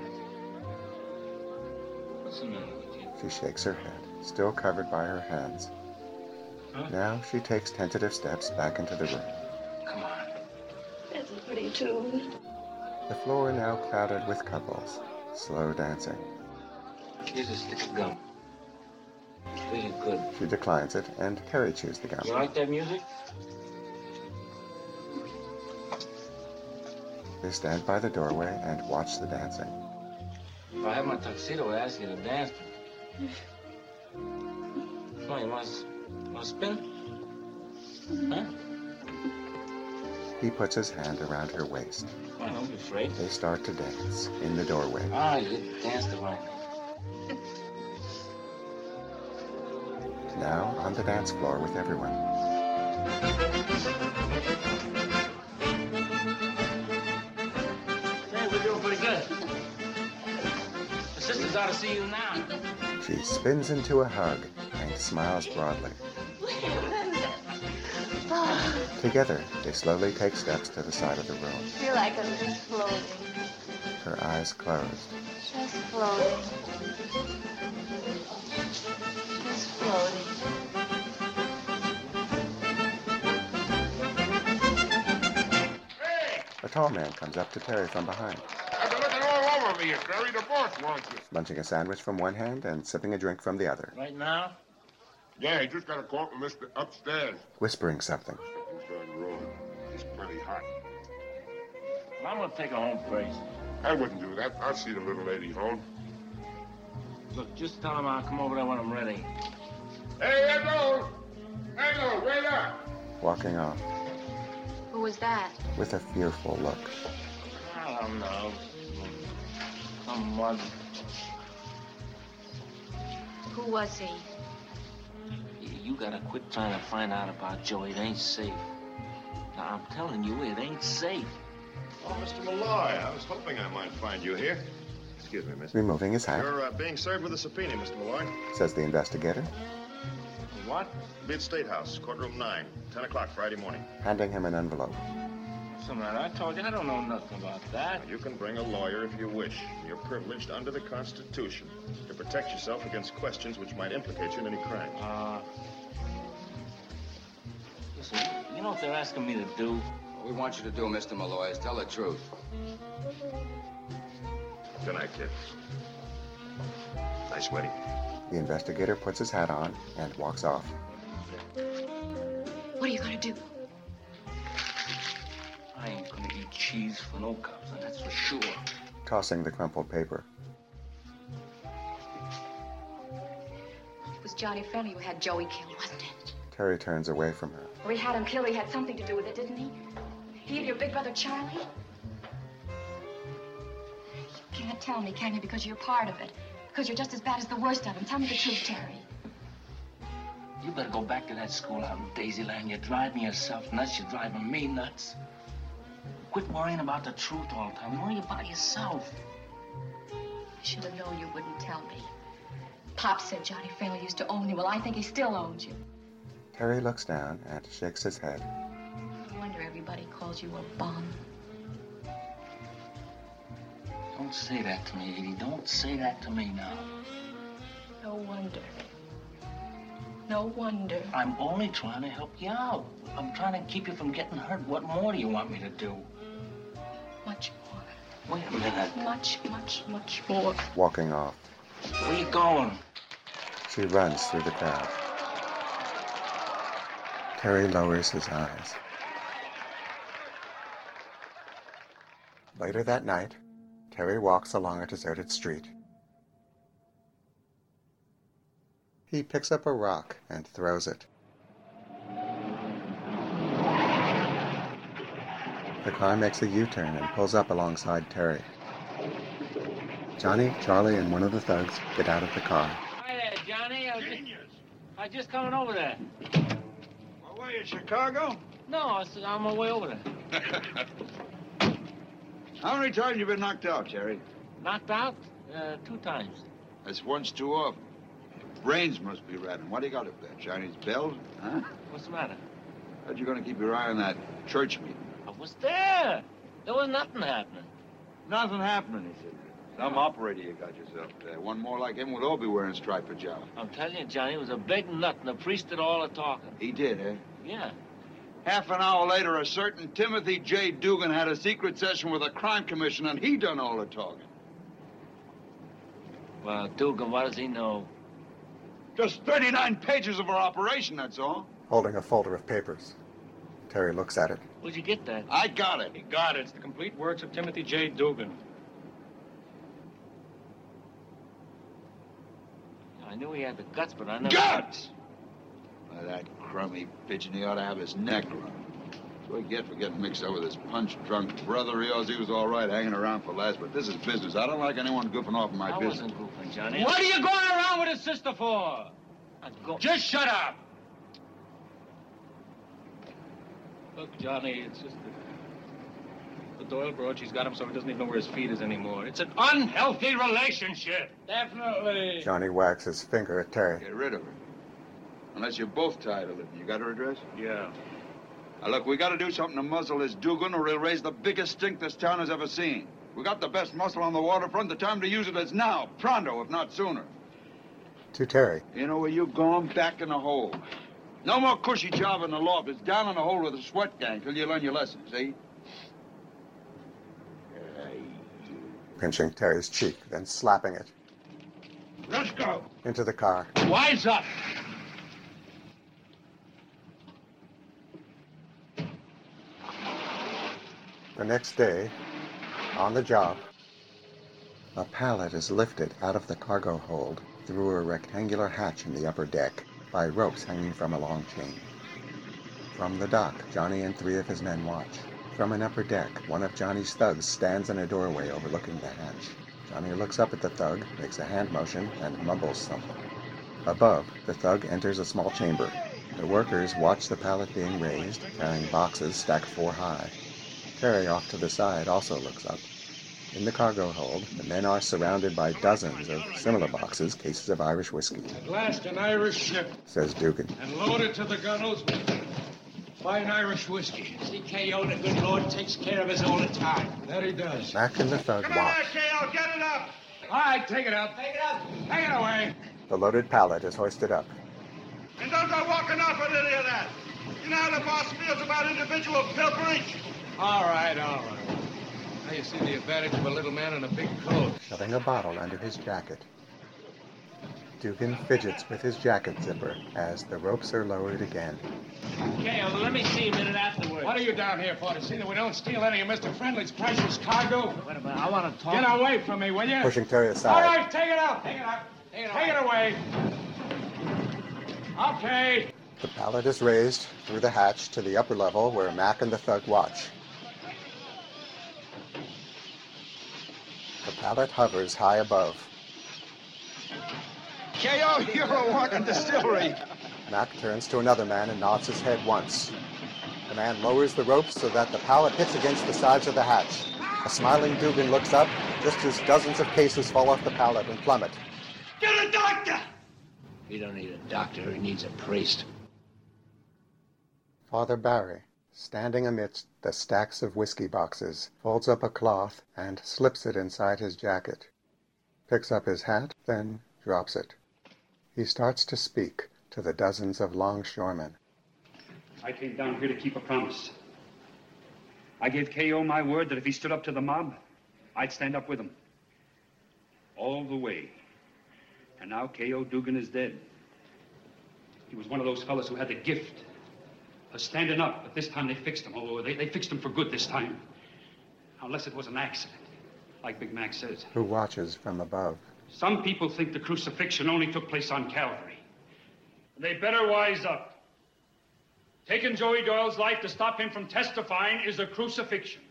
What's the matter with you? She shakes her head, still covered by her hands. Huh? Now she takes tentative steps back into the room. Come on. That's a pretty tune. The floor now crowded with couples, slow dancing. Here's a stick of gum. Really good. She declines it, and Terry chews the gum. You like that music? They stand by the doorway and watch the dancing. If I had my tuxedo, I'd ask you to dance. Come on, you want to spin? Huh? He puts his hand around her waist. Come on, don't be afraid. They start to dance in the doorway. Ah, you danced the right. Now on the dance floor with everyone. Hey, we're doing pretty good. The sisters ought to see you now. She spins into a hug and smiles broadly. Together, they slowly take steps to the side of the room. I feel like I'm just floating. Her eyes closed. Just floating. Just floating. A tall man comes up to Terry from behind. I've been looking all over me, Terry. The boss wants you. Munching a sandwich from one hand and sipping a drink from the other. Right now? Yeah, he just got a call from Mister upstairs. Whispering something. He's on the road. It's plenty hot. Well, I'm gonna take her home first. I wouldn't do that. I'll see the little lady home. Look, just tell him I'll come over there when I'm ready. Hey, Echo! Echo, wait up! Walking off Who was that? with a fearful look. I don't know. Someone. Who was he? You gotta quit trying to find out about Joey. It ain't safe. Now, I'm telling you, it ain't safe. Oh, Mister Malloy, I was hoping I might find you here. Excuse me, miss. Removing his hat, You're uh, being served with a subpoena, Mister Malloy. says the investigator, What? Be at State House, courtroom nine, ten o'clock Friday morning. handing him an envelope. What's the matter? I told you I don't know nothing about that. Now, you can bring a lawyer if you wish. You're privileged under the Constitution to protect yourself against questions which might implicate you in any crime. Uh, listen, you know what they're asking me to do? What we want you to do, Mister Malloy, is tell the truth. Good night, kid. Nice wedding. The investigator puts his hat on and walks off. What are you gonna do? I ain't gonna eat cheese for no cops, and that's for sure. Tossing the crumpled paper. It was Johnny Friendly who had Joey killed, wasn't it? Terry turns away from her. Or he had him killed, he had something to do with it, didn't he? He and your big brother Charlie? You can't tell me, can you, because you're part of it. Because you're just as bad as the worst of them. Tell me the truth, Terry. You better go back to that school out in Daisyland. You're driving yourself nuts. You're driving me nuts. Quit worrying about the truth all the time. Worry about yourself. I should have known you wouldn't tell me. Pop said Johnny Friendly used to own you. Well, I think he still owns you. Terry looks down and shakes his head. No wonder everybody calls you a bum. Don't say that to me, Edie. Don't say that to me now. No wonder. No wonder. I'm only trying to help you out. I'm trying to keep you from getting hurt. What more do you want me to do? Much more. Wait a minute. Much, much, much more. Walking off. Where you going? She runs through the crowd. Terry lowers his eyes. Later that night, Terry walks along a deserted street. He picks up a rock and throws it. The car makes a U-turn and pulls up alongside Terry. Johnny, Charlie, and one of the thugs get out of the car. Hi there, Johnny. I was just, I was just coming over there. Well, were you in Chicago? No, I said I'm on my way over there. How many times you been knocked out, Terry? Knocked out? Uh, two times. That's once too often. Your brains must be ratting. What do you got up there? Chinese bells? Huh? What's the matter? How'd you gonna keep your eye on that church meeting? I was there. There was nothing happening. Nothing happening, he said. Some operator you got yourself there. One more like him would all be wearing striped pajamas. I'm telling you, Johnny, it was a big nut, and the priest did all the talking. He did, eh? Yeah. Half an hour later, a certain Timothy J. Dugan had a secret session with a crime commission, and he done all the talking. Well, Dugan, what does he know? Just thirty-nine pages of our operation, that's all. Holding a folder of papers. Terry looks at it. Where'd you get that? I got it. He got it. It's the complete works of Timothy J. Dugan. I knew he had the guts, but I never... Guts! Why, that crummy pigeon, he ought to have his neck run. That's what he get for getting mixed up with his punch-drunk brother of yours. He was all right hanging around for laughs, but this is business. I don't like anyone goofing off in my I business. wasn't goofing, Johnny. What are you going around with his sister for? I'd go... Just shut up! Look, Johnny, it's just that the Doyle broad, she's got him so he doesn't even know where his feet is anymore. It's an unhealthy relationship. Definitely. Johnny wags his finger at Terry. Get rid of her. Unless you're both tired of living. You got her address? Yeah. Now, look, we got to do something to muzzle this Dugan, or he'll raise the biggest stink this town has ever seen. We got the best muscle on the waterfront. The time to use it is now. Pronto, if not sooner. To Terry. You know where you're going? Back in the hole. No more cushy job in the loft. It's down in the hole with the sweat gang till you learn your lesson, see? Pinching Terry's cheek, then slapping it. Let's go. Into the car. Wise up. The next day, on the job, a pallet is lifted out of the cargo hold through a rectangular hatch in the upper deck by ropes hanging from a long chain. From the dock, Johnny and three of his men watch. From an upper deck, one of Johnny's thugs stands in a doorway overlooking the hatch. Johnny looks up at the thug, makes a hand motion, and mumbles something. Above, the thug enters a small chamber. The workers watch the pallet being raised, carrying boxes stacked four high. Terry, off to the side, also looks up. In the cargo hold, the men are surrounded by dozens of similar boxes, cases of Irish whiskey. At last, an Irish ship. Says Dugan. And loaded to the gunnels with fine Irish whiskey. C K O, the good Lord, takes care of us all the time. That he does. Mac and the thug Come on watch. there, K O, get it up! All right, take it up. Take it up. Take it away. The loaded pallet is hoisted up. And don't go walking off with any of that. You know how the boss feels about individual pilferage. All right, all right. Now you see the advantage of a little man in a big coat. Shoving a bottle under his jacket. Dugan fidgets with his jacket zipper as the ropes are lowered again. Okay, well, let me see a minute afterwards. What are you down here for? To see that we don't steal any of Mister Friendly's precious cargo? Wait a minute, I want to talk. Get away from me, will you? Pushing Terry aside. All right, take it up. Take it up. Take it, take it away. Okay. The pallet is raised through the hatch to the upper level where Mac and the thug watch. The pallet hovers high above. K O, you're a walking distillery. Mac turns to another man and nods his head once. The man lowers the ropes so that the pallet hits against the sides of the hatch. A smiling Dugan looks up just as dozens of cases fall off the pallet and plummet. Get a doctor! He don't need a doctor. He needs a priest. Father Barry, standing amidst the stacks of whiskey boxes, folds up a cloth and slips it inside his jacket. Picks up his hat, then drops it. He starts to speak to the dozens of longshoremen. I came down here to keep a promise. I gave K O my word that if he stood up to the mob, I'd stand up with him. All the way. And now K O Dugan is dead. He was one of those fellas who had the gift of standing up, but this time they fixed him. Oh, they, they fixed him for good this time. Unless it was an accident, like Big Mac says. Who watches from above. Some people think the crucifixion only took place on Calvary. They better wise up. Taking Joey Doyle's life to stop him from testifying is a crucifixion.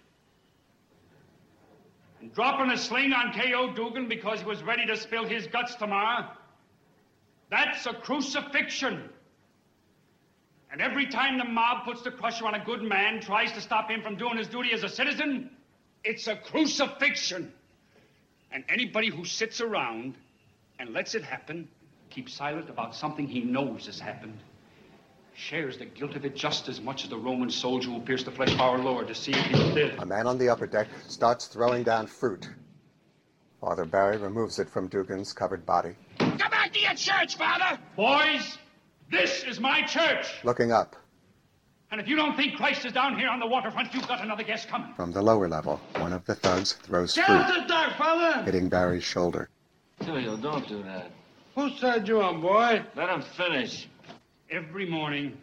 And dropping a sling on K O Dugan because he was ready to spill his guts tomorrow, that's a crucifixion. And every time the mob puts the crusher on a good man, tries to stop him from doing his duty as a citizen, it's a crucifixion. And anybody who sits around and lets it happen, keeps silent about something he knows has happened, shares the guilt of it just as much as the Roman soldier who pierced the flesh of our Lord to see if he was dead. A man on the upper deck starts throwing down fruit. Father Barry removes it from Dugan's covered body. Come back to your church, Father! Boys, this is my church! Looking up. And if you don't think Christ is down here on the waterfront, you've got another guess coming. From the lower level, one of the thugs throws Get fruit, out the dark, Father! hitting Barry's shoulder. Julio, don't do that. Whose side you on, boy? Let him finish. Every morning,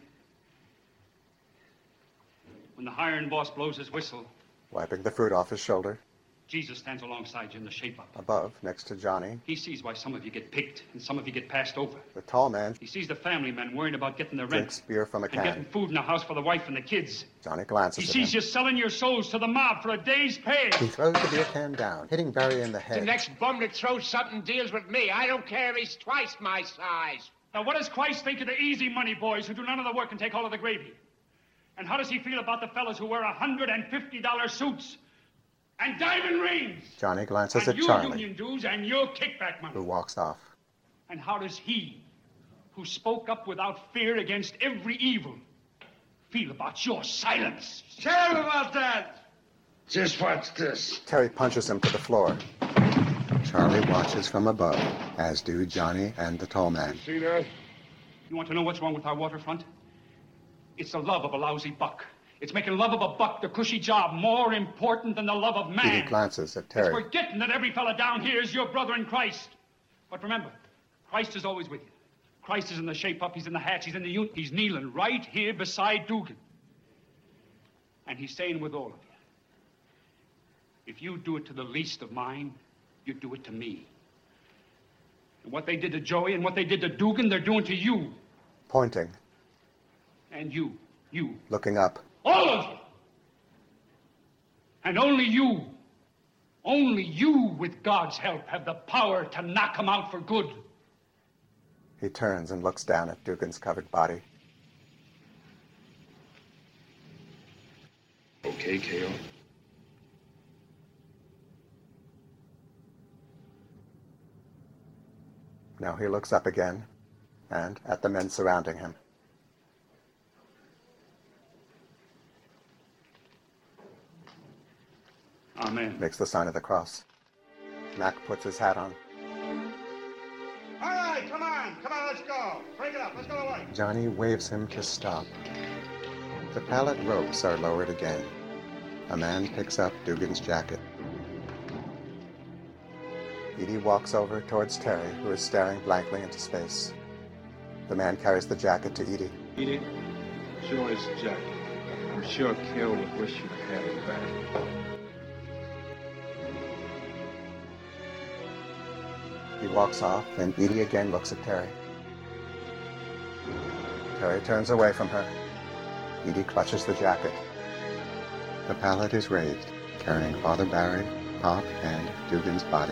when the hiring boss blows his whistle, Wiping the fruit off his shoulder. Jesus stands alongside you in the shape-up. Above, next to Johnny, He sees why some of you get picked and some of you get passed over. the tall man He sees the family men worrying about getting their drinks rent beer from a and getting can. food in the house for the wife and the kids. Johnny He glances at sees him. you selling your souls to the mob for a day's pay. He throws the beer can down, hitting Barry in the The head. next bum that throws something deals with me. I don't care if he's twice my size. Now, what does Christ think of the easy money boys who do none of the work and take all of the gravy? And how does he feel about the fellas who wear one hundred fifty dollar suits and diamond rings? Johnny glances and at your Charlie, union dues and your kickback money. who walks off. And how does he who spoke up without fear against every evil, feel about your silence? Tell him about that! Just watch this. Terry punches him to the floor. Charlie watches from above, as do Johnny and the tall man. See that? You want to know what's wrong with our waterfront? It's the love of a lousy buck. It's making love of a buck, the cushy job, more important than the love of man. He glances at It's Terry. forgetting that every fella down here is your brother in Christ. But remember, Christ is always with you. Christ is in the shape-up, he's in the hatch, he's in the unit. He's kneeling right here beside Dugan. And he's saying with all of you, if you do it to the least of mine, you do it to me. And what they did to Joey and what they did to Dugan, they're doing to you. Pointing, And you. You. looking up. All of you. And only you, only you, with God's help, have the power to knock him out for good. He turns and looks down at Dugan's covered body. Okay, K O. Now he looks up again, and at the men surrounding him. Amen. Makes the sign of the cross. Mac puts his hat on. All right, come on. Come on, let's go. Break it up. Let's go away. Johnny waves him to stop. The pallet ropes are lowered again. A man picks up Dugan's jacket. Edie walks over towards Terry, who is staring blankly into space. The man carries the jacket to Edie. Edie, show his jacket. I'm sure Carol would wish you had it back. He walks off, and Edie again looks at Terry. Terry turns away from her. Edie clutches the jacket. The pallet is raised, carrying Father Barry, Pop, and Dugan's body.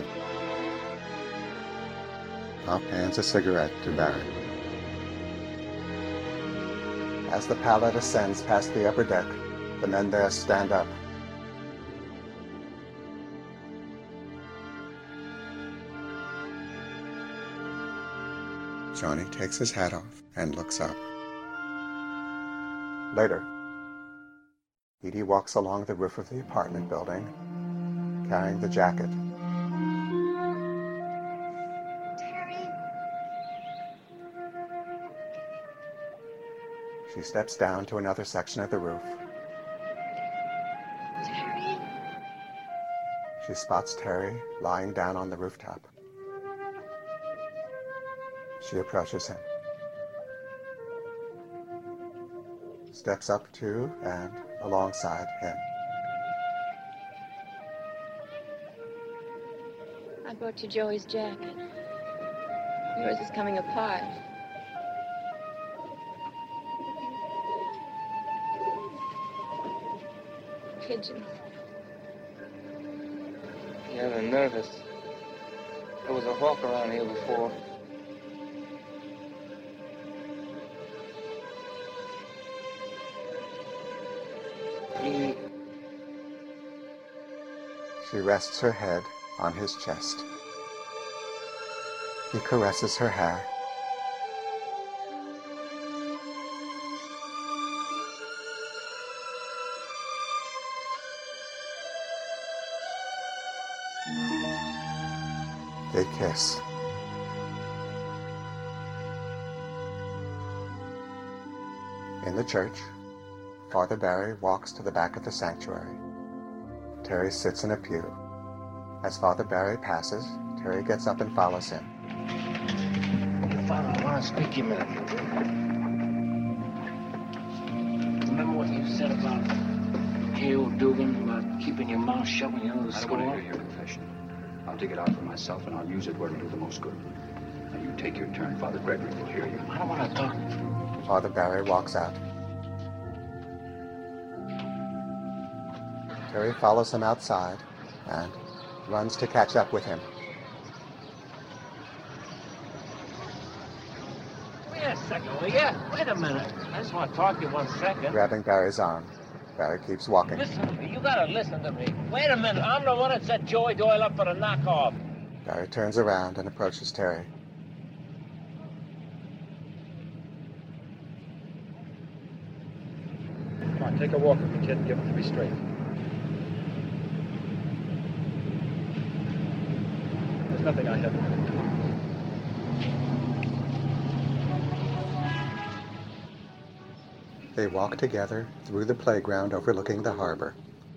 Pop hands a cigarette to Barry. As the pallet ascends past the upper deck, the men there stand up. Johnny takes his hat off and looks up. Later, Edie walks along the roof of the apartment building, carrying the jacket. Terry. She steps down to another section of the roof. Terry. She spots Terry lying down on the rooftop. She approaches him. Steps up to and alongside him. I brought you Joey's jacket. Yours is coming apart. Pigeons. Yeah, they're nervous. There was a hawk around here before. He... She rests her head on his chest. He caresses her hair. They kiss. In the church, Father Barry walks to the back of the sanctuary. Terry sits in a pew. As Father Barry passes, Terry gets up and follows him. Father, I want to speak to you a minute. Remember what you said about Hale Dugan, about keeping your mouth shut when you know the I don't score? want to hear your confession. I'll dig it out for myself, and I'll use it where it'll do the most good. Now, you take your turn. Father Gregory will hear you. I don't want to talk. Father Barry walks out. Terry follows him outside and runs to catch up with him. Wait a second, will you? Wait a minute. I just want to talk to you one second. Grabbing Barry's arm, Barry keeps walking. Listen to me. You gotta listen to me. Wait a minute. I'm the one that set Joey Doyle up for the knockoff. Barry turns around and approaches Terry. Take a walk with the kid and give him to me straight. There's nothing I haven't been through. They walk together through the playground overlooking the harbor.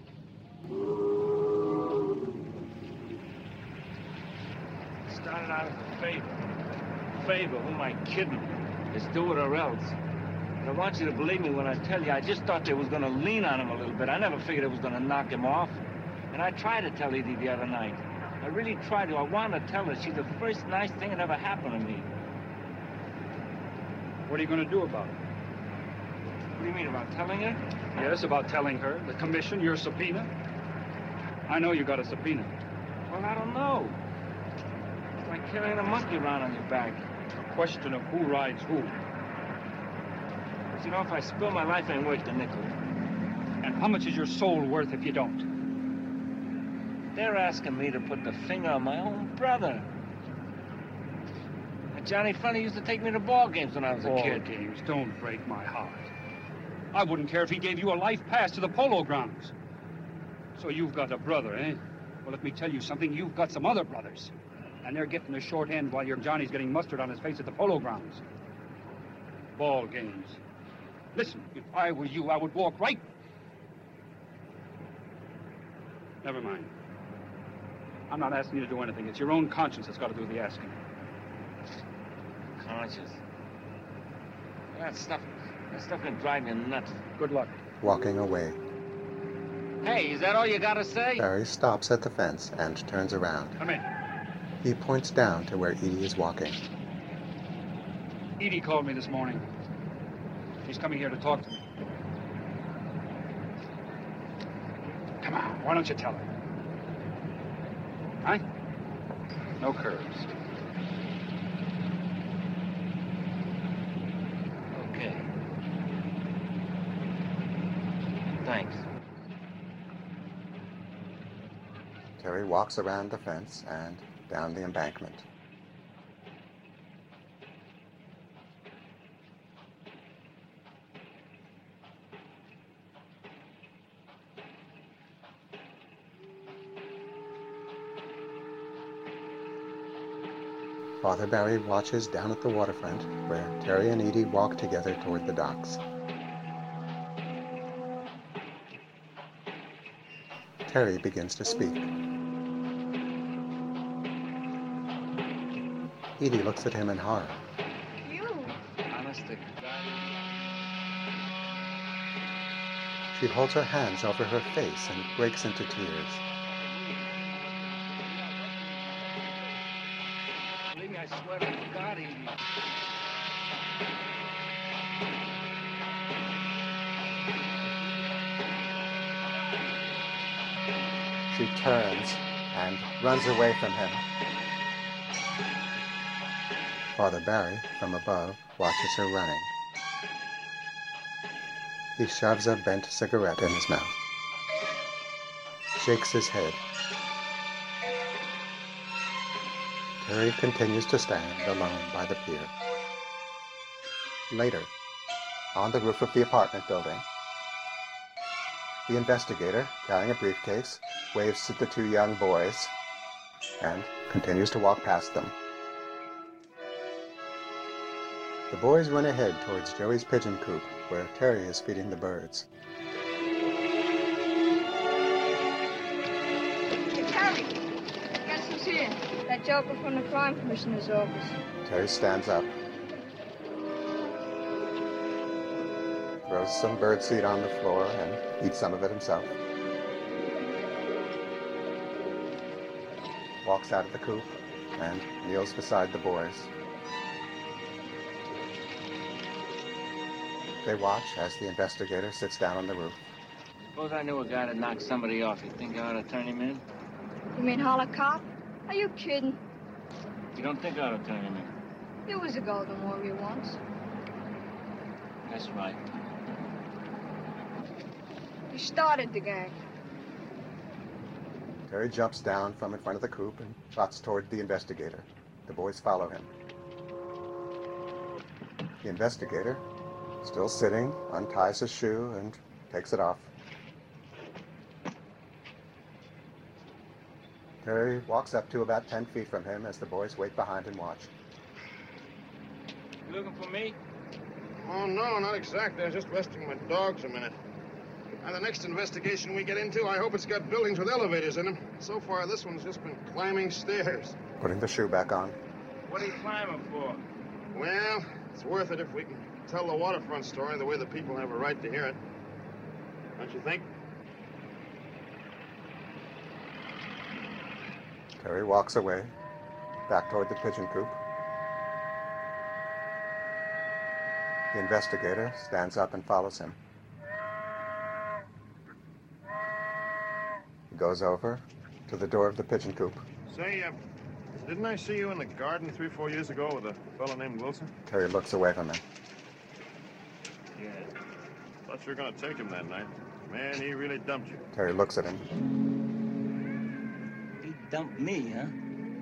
Started out as a favor. A favor, who am I kidding? It's do it or else. And I want you to believe me when I tell you, I just thought they was gonna lean on him a little bit. I never figured it was gonna knock him off. And I tried to tell Edie the other night. I really tried to. I wanted to tell her she's the first nice thing that ever happened to me. What are you going to do about it? What do you mean, about telling her? Yes, about telling her. The commission, your subpoena. I know you got a subpoena. Well, I don't know. It's like carrying a monkey around on your back. A question of who rides who. But you know, if I spill my life, ain't worth the nickel. And how much is your soul worth if you don't? They're asking me to put the finger on my own brother. And Johnny Funny used to take me to ball games when I was ball a kid. Games don't break my heart. I wouldn't care if he gave you a life pass to the polo grounds. So you've got a brother, eh? Well, let me tell you something. You've got some other brothers. And they're getting the short end while your Johnny's getting mustard on his face at the polo grounds. Ball games. Listen, if I were you, I would walk right... Never mind. I'm not asking you to do anything. It's your own conscience that's got to do the asking. Conscience? That stuff, that stuff can drive me nuts. Good luck. Walking away. Hey, is that all you got to say? Barry stops at the fence and turns around. Come in. He points down to where Edie is walking. Edie called me this morning. She's coming here to talk to me. Come on, why don't you tell her? Huh? No curves. Okay. Thanks. Terry walks around the fence and down the embankment. Father Barry watches down at the waterfront, where Terry and Edie walk together toward the docks. Terry begins to speak. Edie looks at him in horror. You? Honest to God. She holds her hands over her face and breaks into tears. Believe me, I swear to God, Edie. She turns and runs away from him. Father Barry, from above, watches her running. He shoves a bent cigarette in his mouth, shakes his head. Terry continues to stand alone by the pier. Later, on the roof of the apartment building, the investigator, carrying a briefcase, waves at the two young boys and continues to walk past them. The boys run ahead towards Joey's pigeon coop, where Terry is feeding the birds. Hey, Terry, guess who's here? That joker from the crime commissioner's office. Terry stands up, throws some birdseed on the floor, and eats some of it himself. Walks out of the coop and kneels beside the boys. They watch as the investigator sits down on the roof. Suppose I knew a guy that knocked somebody off. You think I ought to turn him in? You mean haul a cop? Are you kidding? You don't think I ought to turn him in? You was a golden warrior once. That's right. You started the gang. Terry jumps down from in front of the coop and trots toward the investigator. The boys follow him. The investigator, still sitting, unties his shoe and takes it off. Terry walks up to about ten feet from him as the boys wait behind and watch. You looking for me? Oh, no, not exactly. I was just resting my dogs a minute. Now, the next investigation we get into, I hope it's got buildings with elevators in them. So far, this one's just been climbing stairs. Putting the shoe back on. What are you climbing for? Well, it's worth it if we can tell the waterfront story the way the people have a right to hear it. Don't you think? Terry walks away, back toward the pigeon coop. The investigator stands up and follows him. He goes over to the door of the pigeon coop. Say, uh, didn't I see you in the garden three, four years ago with a fellow named Wilson? Terry looks away from him. Yeah. Thought you were going to take him that night. Man, he really dumped you. Terry looks at him. He dumped me, huh?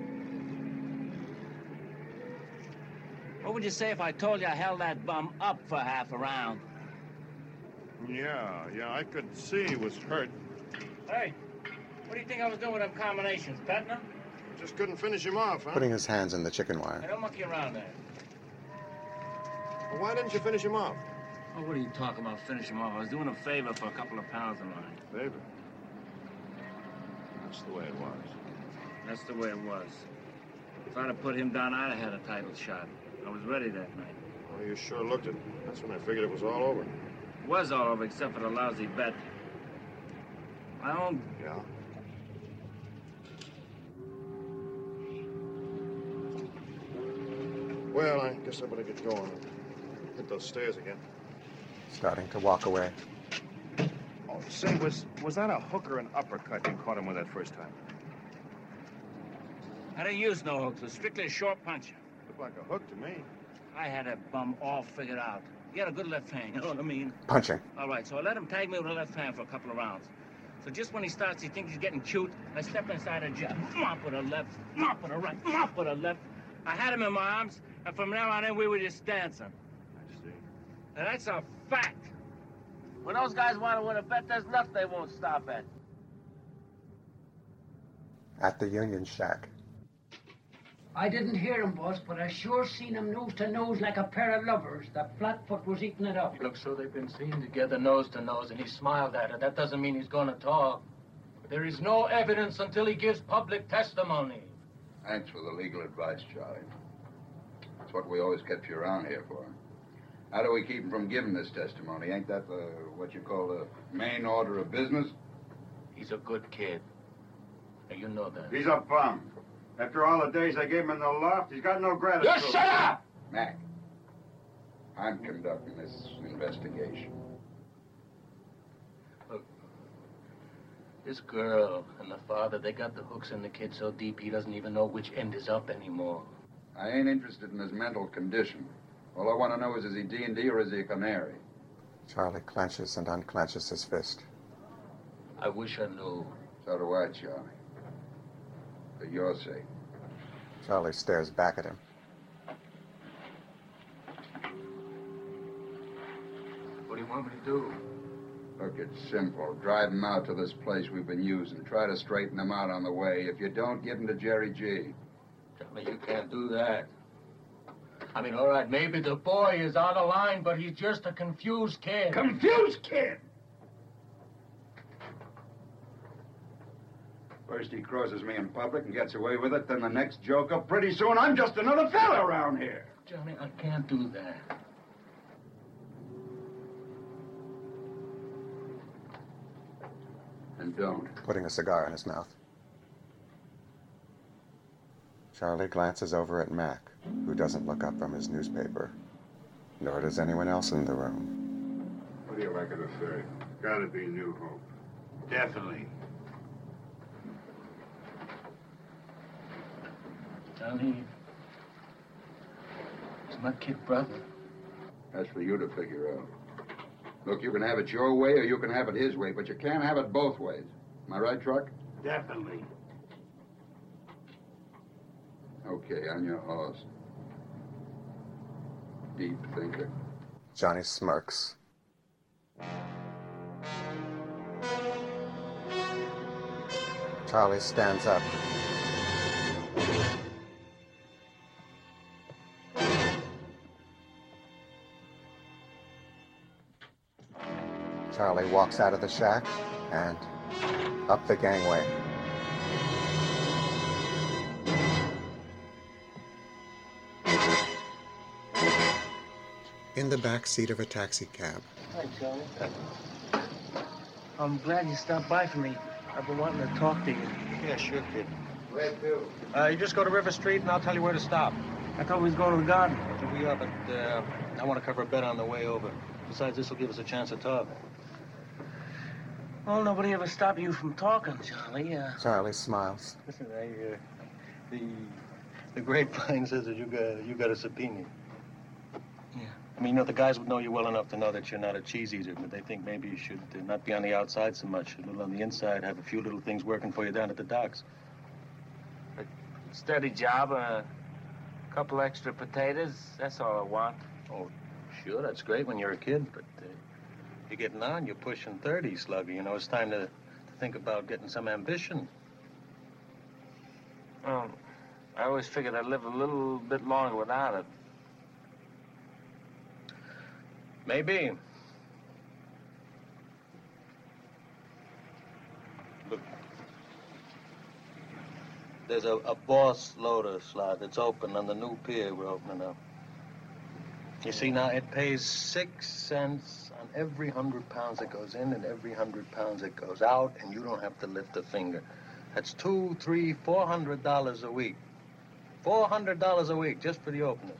What would you say if I told you I held that bum up for half a round? Yeah, yeah, I could see he was hurt. Hey, what do you think I was doing with them combinations, petting them? Just couldn't finish him off, huh? Putting his hands in the chicken Hey, wire. don't monkey around there. Well, why didn't you finish him off? Oh, what are you talking about, finish him off? I was doing a favor for a couple of pals of mine. Favor? That's the way it was. That's the way it was. If I'd have put him down, I'd have had a title shot. I was ready that night. Well, you sure looked it. That's when I figured it was all over. It was all over except for the lousy bet. I own... Yeah? Well, I guess I better get going. Hit those stairs again. Starting to walk away. Oh, say, was was that a hook or an uppercut you caught him with that first time? I didn't use no hooks. It was strictly a short punch. Looked like a hook to me. I had that bum all figured out. He had a good left hand, you know what I mean? Punching. All right, so I let him tag me with a left hand for a couple of rounds. So just when he starts, he thinks he's getting cute, I step inside a jab. Mop with a left, mop with a right, mop with a left. I had him in my arms, and from now on in, we were just dancing. I see. And that's a fact. When those guys want to win a bet, there's nothing they won't stop at. At the Union Shack. I didn't hear him, boss, but I sure seen him nose to nose like a pair of lovers. The Flatfoot was eating it up. Looks so they've been seen together nose to nose, and he smiled at her. That doesn't mean he's going to talk. There is no evidence until he gives public testimony. Thanks for the legal advice, Charlie. That's what we always kept you around here for. How do we keep him from giving this testimony? Ain't that the, what you call the main order of business? He's a good kid. Now, you know that. He's a bum. After all the days I gave him in the loft, he's got no gratitude. Just shut up! Mac, I'm conducting this investigation. Look, this girl and the father, they got the hooks in the kid so deep he doesn't even know which end is up anymore. I ain't interested in his mental condition. All I want to know is, is he D and D or is he a canary? Charlie clenches and unclenches his fist. I wish I knew. So do I, Charlie. For your sake. Charlie stares back at him. What do you want me to do? Look, it's simple. Drive him out to this place we've been using. Try to straighten him out on the way. If you don't, give him to Jerry G. Tell me you can't do that. I mean, all right, maybe the boy is out of line, but he's just a confused kid. Confused kid? First he crosses me in public and gets away with it, then the next joke up. Pretty soon I'm just another fella around here. Johnny, I can't do that. And don't. Putting a cigar in his mouth. Charlie glances over at Mac, who doesn't look up from his newspaper. Nor does anyone else in the room. What do you like of the third? Gotta be New Hope. Definitely. Johnny, it's my kid brother. That's for you to figure out. Look, you can have it your way or you can have it his way, but you can't have it both ways. Am I right, Truck? Definitely. Okay, on your horse. Deep thinker. Johnny smirks. Charlie stands up. Charlie walks out of the shack and up the gangway. In the back seat of a taxi cab. Hi, Charlie. I'm glad you stopped by for me. I've been wanting to talk to you. Yeah, sure, kid. Where to? Uh, you just go to River Street, and I'll tell you where to stop. I thought we was going to the garden. We are, but uh, I want to cover a bet on the way over. Besides, this will give us a chance to talk. Well, nobody ever stopped you from talking, Charlie. Uh... Charlie smiles. Listen, I, uh, the the grapevine says that you got you got a subpoena. Yeah. I mean, you know, the guys would know you well enough to know that you're not a cheese eater, but they think maybe you should uh, not be on the outside so much, a little on the inside, have a few little things working for you down at the docks. A steady job, a couple extra potatoes, that's all I want. Oh, sure, that's great when you're a kid, but uh, you're getting on, you're pushing thirty, Slugger. You know, it's time to, to think about getting some ambition. Well, I always figured I'd live a little bit longer without it. Maybe. Look, there's a, a Boss loader slot that's open on the new pier we're opening up. You see, now it pays six cents on every hundred pounds that goes in and every hundred pounds that goes out, and you don't have to lift a finger. That's two, three, four hundred dollars a week. Four hundred dollars a week just for the openers.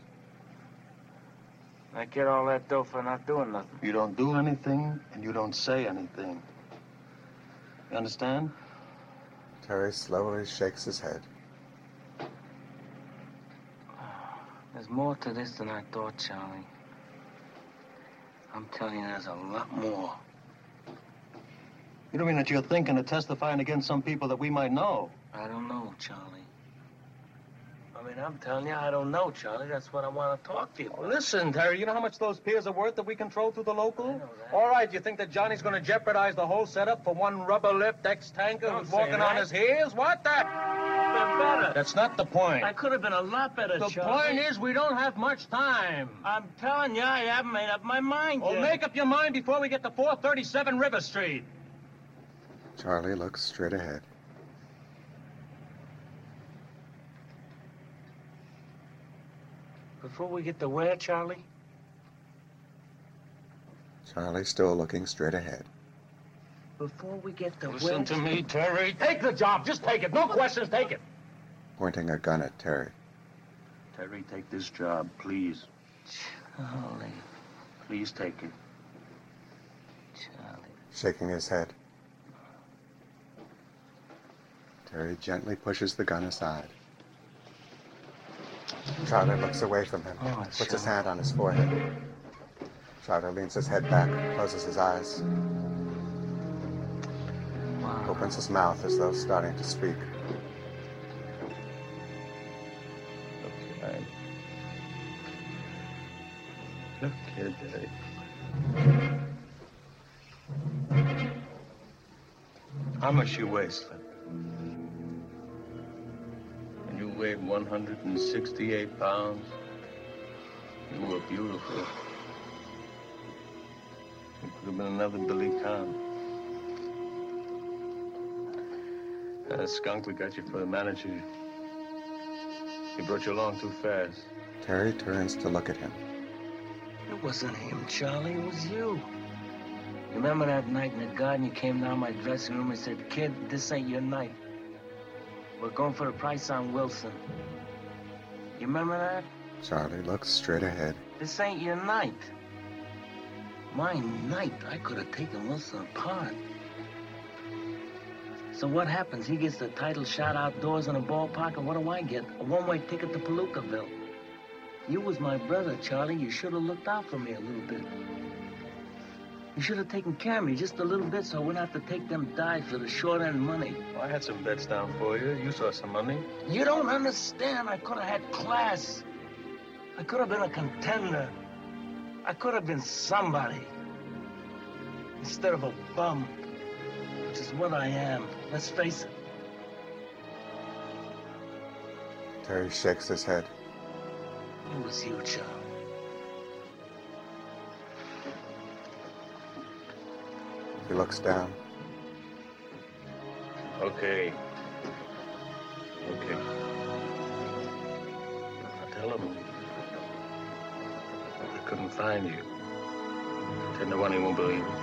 I get all that dough for not doing nothing. You don't do anything, and you don't say anything. You understand? Terry slowly shakes his head. There's more to this than I thought, Charlie. I'm telling you, there's a lot more. You don't mean that you're thinking of testifying against some people that we might know? I don't know, Charlie. I mean, I'm telling you, I don't know, Charlie. That's what I want to talk to you about. Listen, Terry, you know how much those piers are worth that we control through the local? I know that. All right, you think that Johnny's going to jeopardize the whole setup for one rubber-lipped ex-tanker Don't who's say walking that. on his heels? What the? They're better. That's not the point. I could have been a lot better, The Charlie. point is we don't have much time. I'm telling you, I haven't made up my mind Well, yet. make up your mind before we get to four thirty-seven River Street. Charlie looks straight ahead. Before we get to where, Charlie? Charlie still looking straight ahead. Before we get to Listen where? to me, Terry. Take the job. Just take it. No questions. Take it. Pointing a gun at Terry. Terry, take this job, please. Charlie. Please take it. Charlie. Shaking his head. Terry gently pushes the gun aside. Charlie looks away from him, Oh, puts his Charlie. hand on his forehead. Charlie leans his head back, closes his eyes, Wow. opens his mouth as though starting to speak. Okay. Look here, Terry. How much you weigh, Slim? And you weighed one hundred sixty-eight pounds. You were beautiful. You could have been another Billy Kahn. That skunk we got you for the manager, he brought you along too fast. Terry turns to look at him. It wasn't him, Charlie. It was you. You remember that night in the garden you came down my dressing room and said, "Kid, this ain't your night. We're going for the price on Wilson." You remember that? Charlie looks straight ahead. This ain't your night. My night, I could have taken Wilson apart. So what happens? He gets the title shot outdoors in a ballpark, and what do I get? A one-way ticket to Palookaville. You was my brother, Charlie. You should have looked out for me a little bit. You should have taken care of me just a little bit so I wouldn't have to take them dives for the short-end money. Well, I had some bets down for you. You saw some money. You don't understand. I could have had class. I could have been a contender. I could have been somebody. Instead of a bum, which is what I am. Let's face it. Terry shakes his head. It was you, Charlie. He looks down. Okay. Okay. I'll tell him. I couldn't find you. Tell no one, he won't believe it.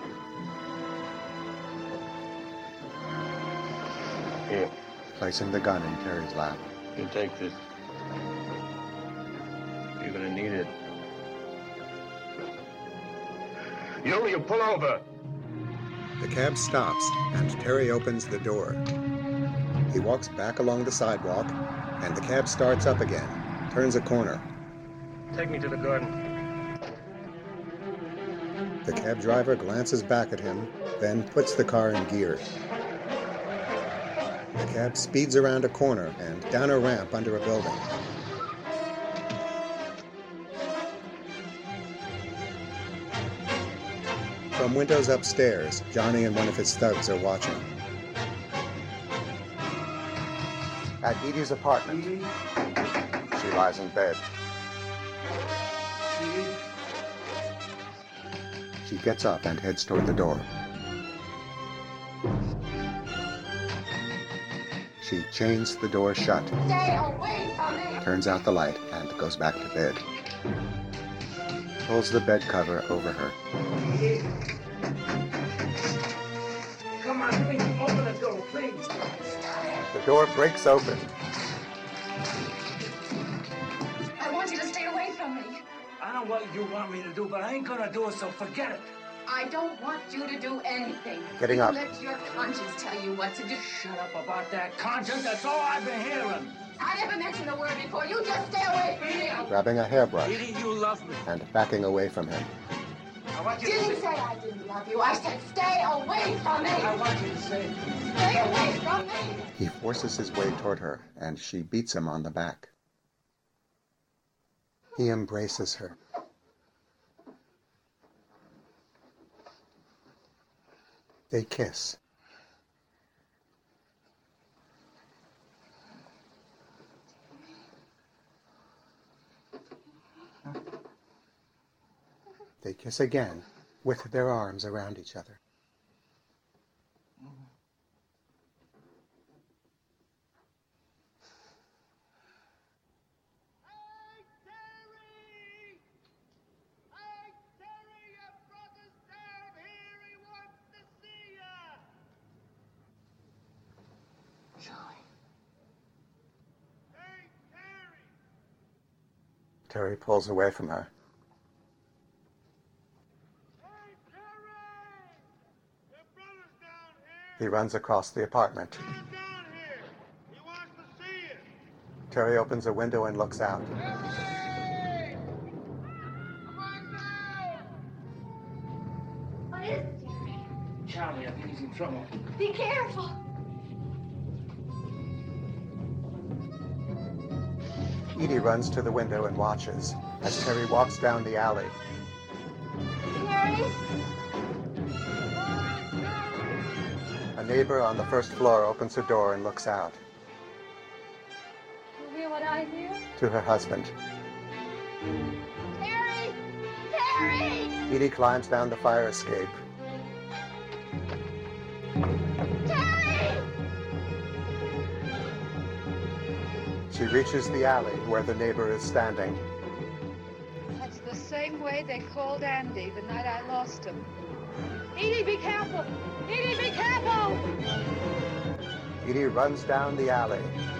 Here. Placing the gun in Terry's lap. You take this. You're gonna need it. You, you pull over. The cab stops, and Terry opens the door. He walks back along the sidewalk, and the cab starts up again, turns a corner. Take me to the garden. The cab driver glances back at him, then puts the car in gear. The cab speeds around a corner and down a ramp under a building. From windows upstairs, Johnny and one of his thugs are watching. At Edie's apartment, she lies in bed. She gets up and heads toward the door. She chains the door shut, Stay away from me! turns out the light, and goes back to bed. Pulls the bed cover over her. Come on, please, open the door, please. The door breaks open. I want you to stay away from me. I know what you want me to do, but I ain't gonna do it, so forget it. I don't want you to do anything. Getting you up. Let your conscience tell you what to do. Shut up about that conscience. That's all I've been hearing. I never mentioned the word before. You just stay away from me. Grabbing a hairbrush Edie, you love me. and backing away from him. I want I you to didn't say... say I didn't love you. I said stay away from me. I want you to say... Stay away from me. He forces his way toward her, and she beats him on the back. He embraces her. They kiss. They kiss again, with their arms around each other. Terry pulls away from her. He runs across the apartment. Terry opens a window and looks out. What is it, Terry? Charlie, I think he's in trouble. Be careful. Edie runs to the window and watches as Terry walks down the alley. Terry? A neighbor on the first floor opens the door and looks out. You hear what I hear? To her husband. Terry! Terry! Edie climbs down the fire escape. Terry! She reaches the alley where the neighbor is standing. That's the same way they called Andy the night I lost him. Edie, be careful! Edie, be careful! Edie runs down the alley.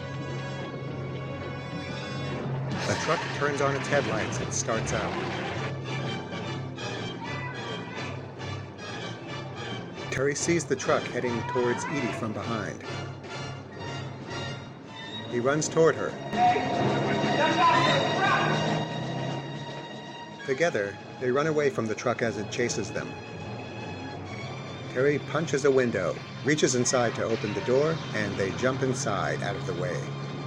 The truck turns on its headlights and starts out. Terry sees the truck heading towards Edie from behind. He runs toward her. Together, they run away from the truck as it chases them. Terry punches a window, reaches inside to open the door, and they jump inside out of the way.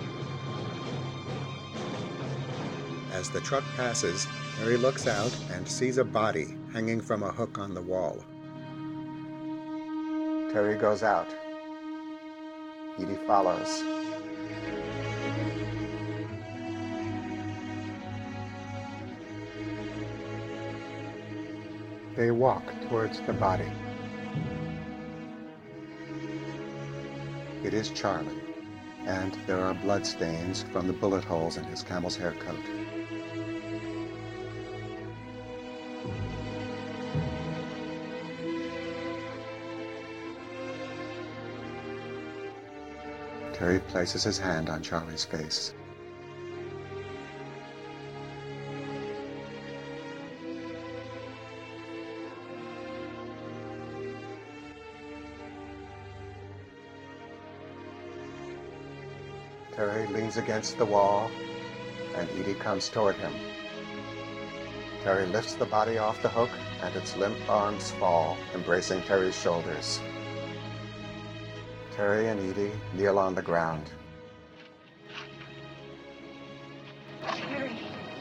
As the truck passes, Terry looks out and sees a body hanging from a hook on the wall. Terry goes out. Edie follows. They walk towards the body. It is Charlie, and there are bloodstains from the bullet holes in his camel's hair coat. Terry places his hand on Charlie's face. Terry leans against the wall, and Edie comes toward him. Terry lifts the body off the hook, and its limp arms fall, embracing Terry's shoulders. Terry and Edie kneel on the ground. Terry.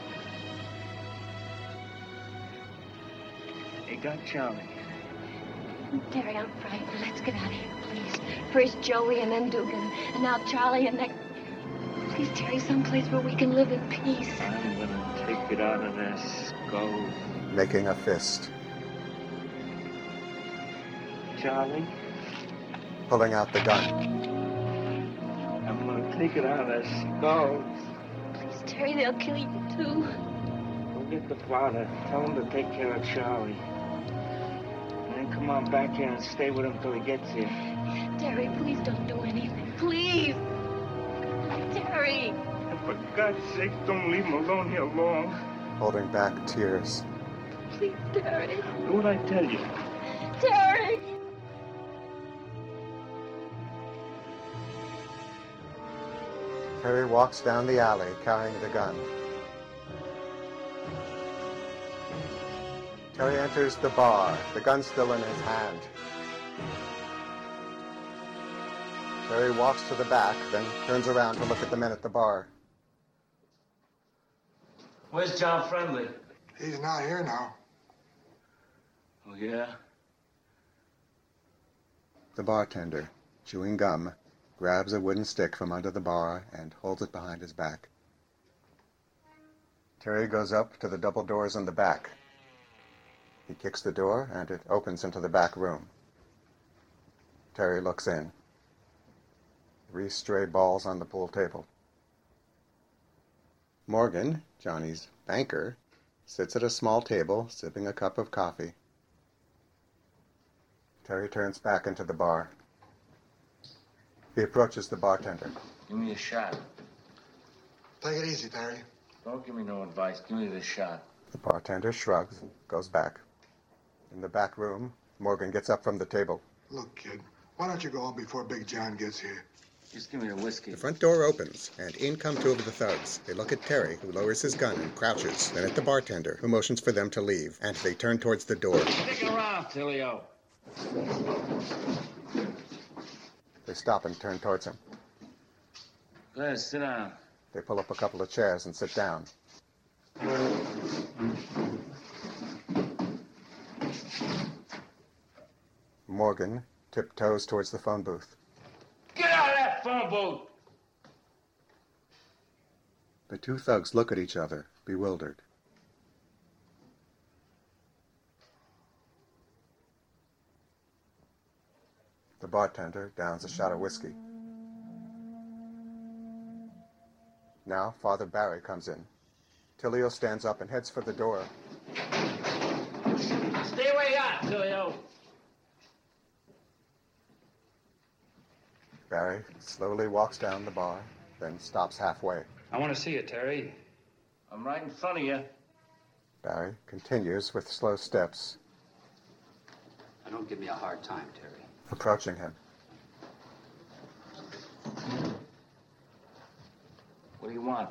They got Charlie. Terry, I'm frightened. Let's get out of here, please. First Joey and then Dugan, and now Charlie and then... Please, Terry, someplace where we can live in peace. I'm gonna take it out of their skulls. Making a fist. Charlie, Pulling out the gun. I'm gonna take it out of their skulls. Please, Terry, they'll kill you, too. Go get the father. Tell him to take care of Charlie. And then come on back here and stay with him till he gets here. Terry, please don't do anything. Please. Terry. And for God's sake, don't leave him alone here long. Holding back tears. Please, Terry. Do what I tell you. Terry. Terry walks down the alley carrying the gun. Terry enters the bar, the gun still in his hand. Terry walks to the back, then turns around to look at the men at the bar. Where's John Friendly? He's not here now. Oh, yeah? The bartender, chewing gum, grabs a wooden stick from under the bar and holds it behind his back. Terry goes up to the double doors in the back. He kicks the door, and it opens into the back room. Terry looks in. Three stray balls on the pool table. Morgan, Johnny's banker, sits at a small table, sipping a cup of coffee. Terry turns back into the bar. He approaches the bartender. Give me a shot. Take it easy, Terry. Don't give me no advice. Give me the shot. The bartender shrugs, goes back. In the back room, Morgan gets up from the table. Look, kid, why don't you go on before Big John gets here? Just give me a whiskey. The front door opens, and in come two of the thugs. They look at Terry, who lowers his gun and crouches, then at the bartender, who motions for them to leave, and they turn towards the door. Stick around, Tilio. They stop and turn towards him. Go ahead, sit down. They pull up a couple of chairs and sit down. Morgan tiptoes towards the phone booth. Get out of that phone booth! The two thugs look at each other, bewildered. The bartender downs a shot of whiskey. Now Father Barry comes in. Tilio stands up and heads for the door. Stay where you are, Tilio. Barry slowly walks down the bar, then stops halfway. I want to see you, Terry. I'm right in front of you. Barry continues with slow steps, Now, don't give me a hard time, Terry. approaching him. What do you want?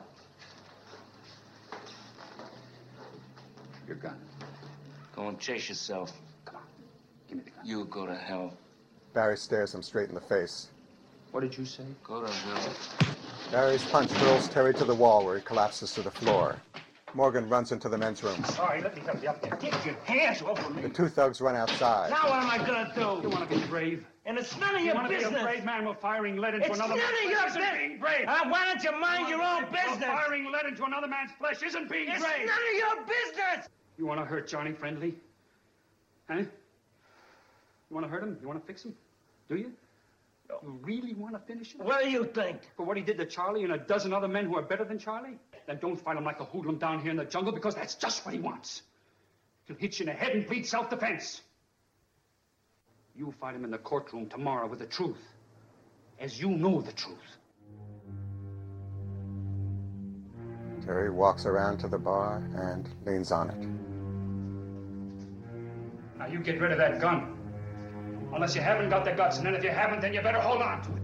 Your gun. Go and chase yourself. Come on. Give me the gun. You go to hell. Barry stares him straight in the face. What did you say? Go to hell. Barry's punch hurls Terry to the wall, where he collapses to the floor. Morgan runs into the men's room. Sorry, let me help you up there. Get your hands off of me. The two thugs run outside. Now what am I gonna do? You want to be brave? And it's none of You your want to be business. a brave man while firing lead into It's another none man's of your flesh isn't business. being brave. Uh, why don't you mind your own business? While firing lead into another man's flesh isn't being It's brave. none of your business. You want to hurt Johnny Friendly? Huh? You want to hurt him? You want to fix him? Do you? You really want to finish him? What do you think? For what he did to Charlie and a dozen other men who are better than Charlie? Then don't fight him like a hoodlum down here in the jungle, because that's just what he wants. He'll hit you in the head and plead self-defense. You fight him in the courtroom tomorrow with the truth, as you know the truth. Terry walks around to the bar and leans on it. Now you get rid of that gun. Unless you haven't got the guts, and then if you haven't, then you better hold on to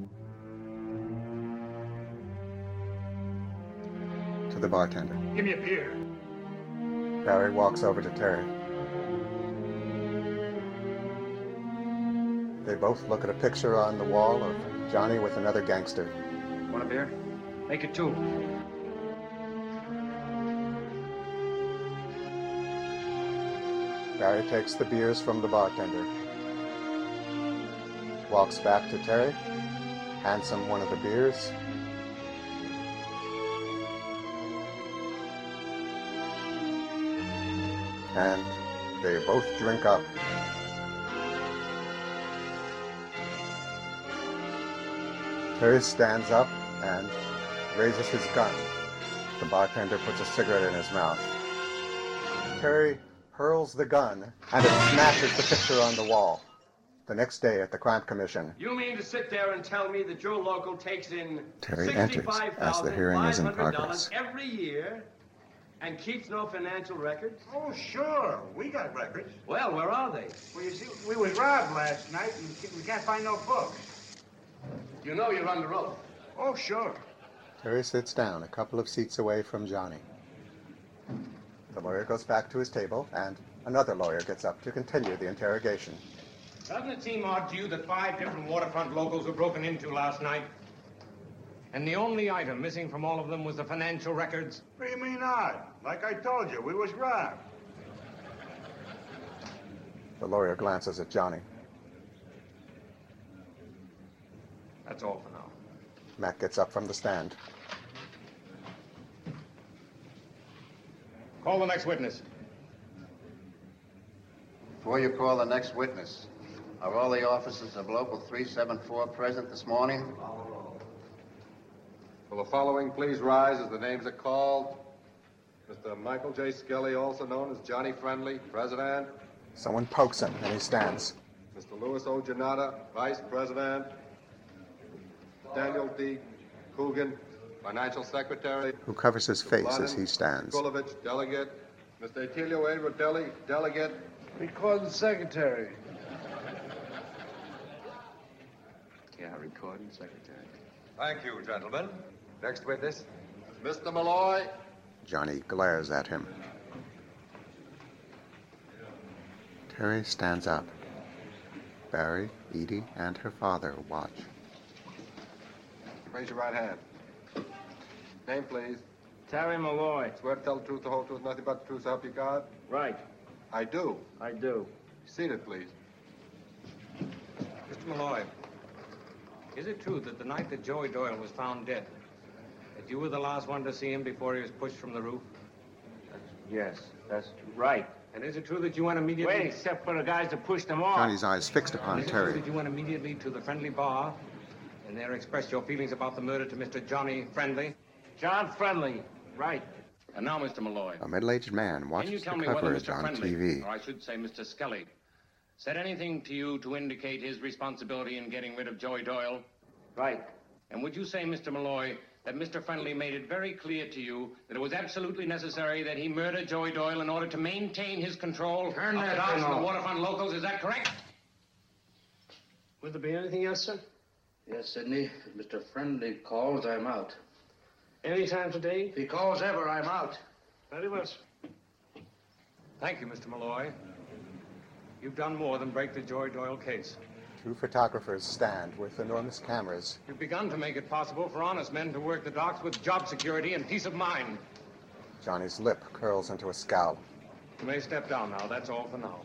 it. To the bartender. Give me a beer. Barry walks over to Terry. They both look at a picture on the wall of Johnny with another gangster. Want a beer? Make it two. Barry takes the beers from the bartender. Walks back to Terry, hands him one of the beers. And they both drink up. Terry stands up and raises his gun. The bartender puts a cigarette in his mouth. Terry hurls the gun, and it smashes the picture on the wall. The next day at the Crime Commission, You mean to sit there and tell me that your local takes in Terry enters as the hearing is in progress. every year and keeps no financial records? Oh, sure. We got records. Well, where are they? Well, you see, we was robbed last night, and we can't find no books. You know you're under oath. Oh, sure. Terry sits down a couple of seats away from Johnny. The lawyer goes back to his table, and another lawyer gets up to continue the interrogation. Doesn't it seem odd to you that five different waterfront locals were broken into last night? And the only item missing from all of them was the financial records? What do you mean odd? Like I told you, we was robbed. The lawyer glances at Johnny. That's all for now. Matt gets up from the stand. Call the next witness. Before you call the next witness, are all the officers of Local three seven four present this morning? Will the following please rise as the names are called? Mister Michael J. Skelly, also known as Johnny Friendly, President. Someone pokes him, and he stands. Mister Louis O. Janata, Vice President. Daniel D. Coogan, Financial Secretary. Who covers his face Mister as he stands. Gulovich, Delegate. Mister Atilio A. Rodelli, Delegate. Recording Secretary. Yeah, recording Secretary. Thank you, gentlemen. Next witness. Mister Malloy. Johnny glares at him. Terry stands up. Barry, Edie, and her father watch. Raise your right hand. Name, please. Terry Malloy. Swear to tell the truth, the whole truth, nothing but the truth, so help you God? Right. I do. I do. Seated, please. Mister Malloy, is it true that the night that Joey Doyle was found dead, that you were the last one to see him before he was pushed from the roof? Yes, that's right. And is it true that you went immediately... Wait, except for the guys that pushed him off. Johnny's eyes fixed upon Is it Terry. true that you went immediately to the Friendly Bar and there expressed your feelings about the murder to Mister Johnny Friendly? John Friendly, right. And now, Mister Malloy, A middle-aged man can you watches tell the me whether coverage Mister on Friendly, T V. or I should say Mister Skelly, said anything to you to indicate his responsibility in getting rid of Joey Doyle? Right. And would you say, Mister Malloy, that Mister Friendly made it very clear to you that it was absolutely necessary that he murder Joey Doyle in order to maintain his control Turn of that the docks thing and the off. waterfront locals? Is that correct? Would there be anything else, sir? Yes, Sidney. If Mister Friendly calls, I'm out. Any time today? If he calls ever, I'm out. Very well, sir. Thank you, Mister Malloy. You've done more than break the Joey Doyle case. Two photographers stand with enormous cameras. You've begun to make it possible for honest men to work the docks with job security and peace of mind. Johnny's lip curls into a scowl. You may step down now. That's all for now.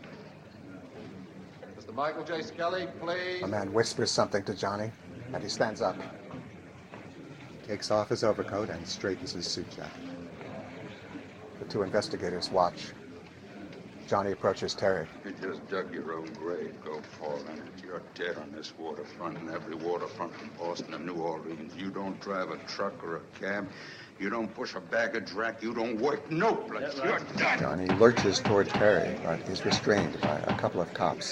Mister Michael J. Skelly, please. A man whispers something to Johnny, and he stands up. He takes off his overcoat and straightens his suit jacket. The two investigators watch. Johnny approaches Terry. You just dug your own grave. Go fall in it. You're dead on this waterfront and every waterfront from Boston to New Orleans. You don't drive a truck or a cab. You don't push a baggage rack. You don't work no place. You're done. Johnny lurches toward Terry, but he's restrained by a couple of cops.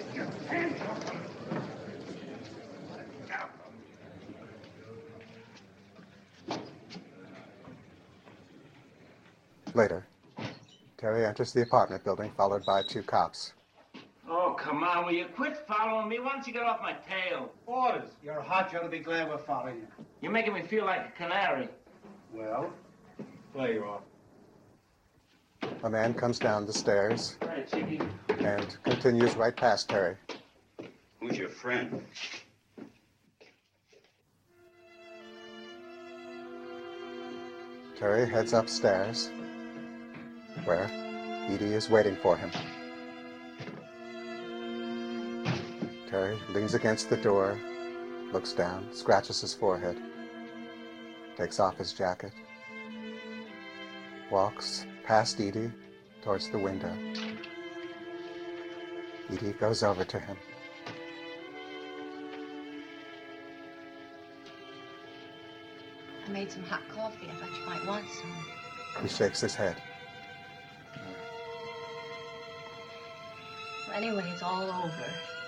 Later, Terry enters the apartment building, followed by two cops. Oh, come on, will you quit following me? Why don't you get off my tail? Orders. You're hot. You ought to be glad we're following you. You're making me feel like a canary. Well, play you off. A man comes down the stairs Hey, Chicky. and continues right past Terry. Who's your friend? Terry heads upstairs, where Edie is waiting for him. Terry leans against the door, looks down, scratches his forehead, takes off his jacket, walks past Edie towards the window. Edie goes over to him. I made some hot coffee. I thought you might want some. He shakes his head. Well, anyway, it's all over.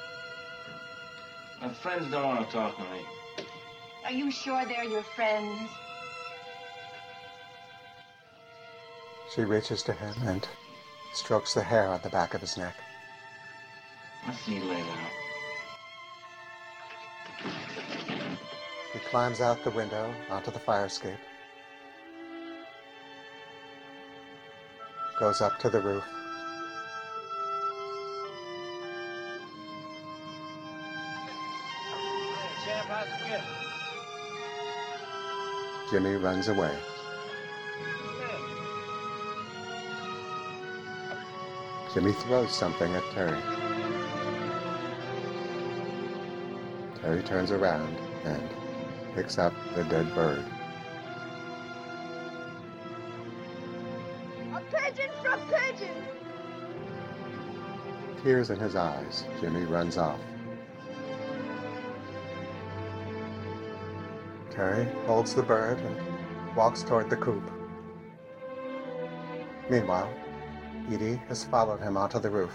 My friends don't want to talk to me. Are you sure they're your friends? She reaches to him and strokes the hair on the back of his neck. I'll see you later. He climbs out the window onto the fire escape, goes up to the roof, Jimmy runs away. Jimmy throws something at Terry. Terry turns around and picks up the dead bird. A pigeon from Pigeon! Tears in his eyes, Jimmy runs off. Terry holds the bird and walks toward the coop. Meanwhile, Edie has followed him onto the roof.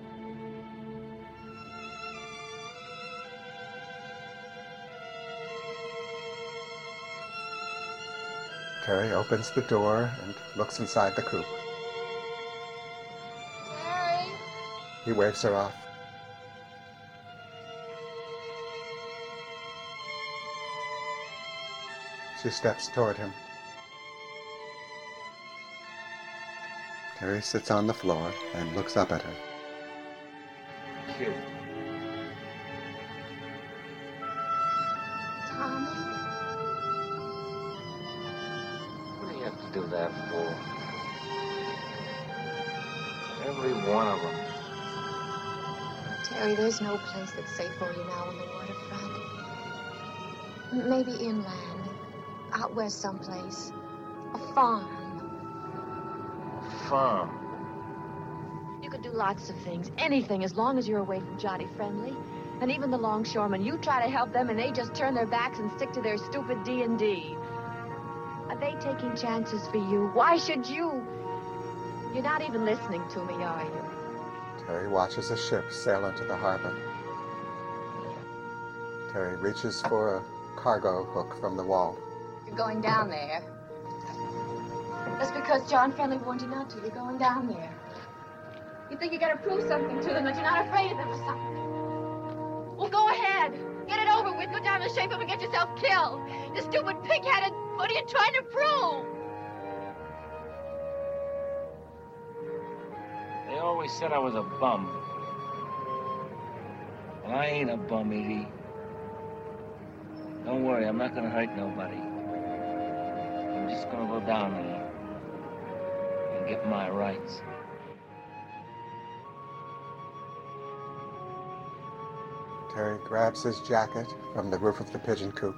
Terry opens the door and looks inside the coop. Terry! He waves her off. She steps toward him. Terry sits on the floor and looks up at her. Kid. Tommy? What do you have to do that for? Every one of them. Terry, there's no place that's safe for you now on the waterfront. M- Maybe inland, out west someplace. A farm. Farm. You could do lots of things, anything, as long as you're away from Johnny Friendly. And even the longshoremen, you try to help them and they just turn their backs and stick to their stupid D and D. Are they taking chances for you? Why should you? You're not even listening to me, are you? Terry watches a ship sail into the harbor. Terry reaches for a cargo hook from the wall. You're going down there. That's because John Friendly warned you not to. You're going down there. You think you gotta prove something to them, that you're not afraid of them or something. Well, go ahead. Get it over with. Go down the shape of and get yourself killed. You stupid pig-headed... What are you trying to prove? They always said I was a bum. Well, I ain't a bum, Edie. Don't worry, I'm not gonna hurt nobody. I'm just gonna go down there and get my rights. Terry grabs his jacket from the roof of the pigeon coop,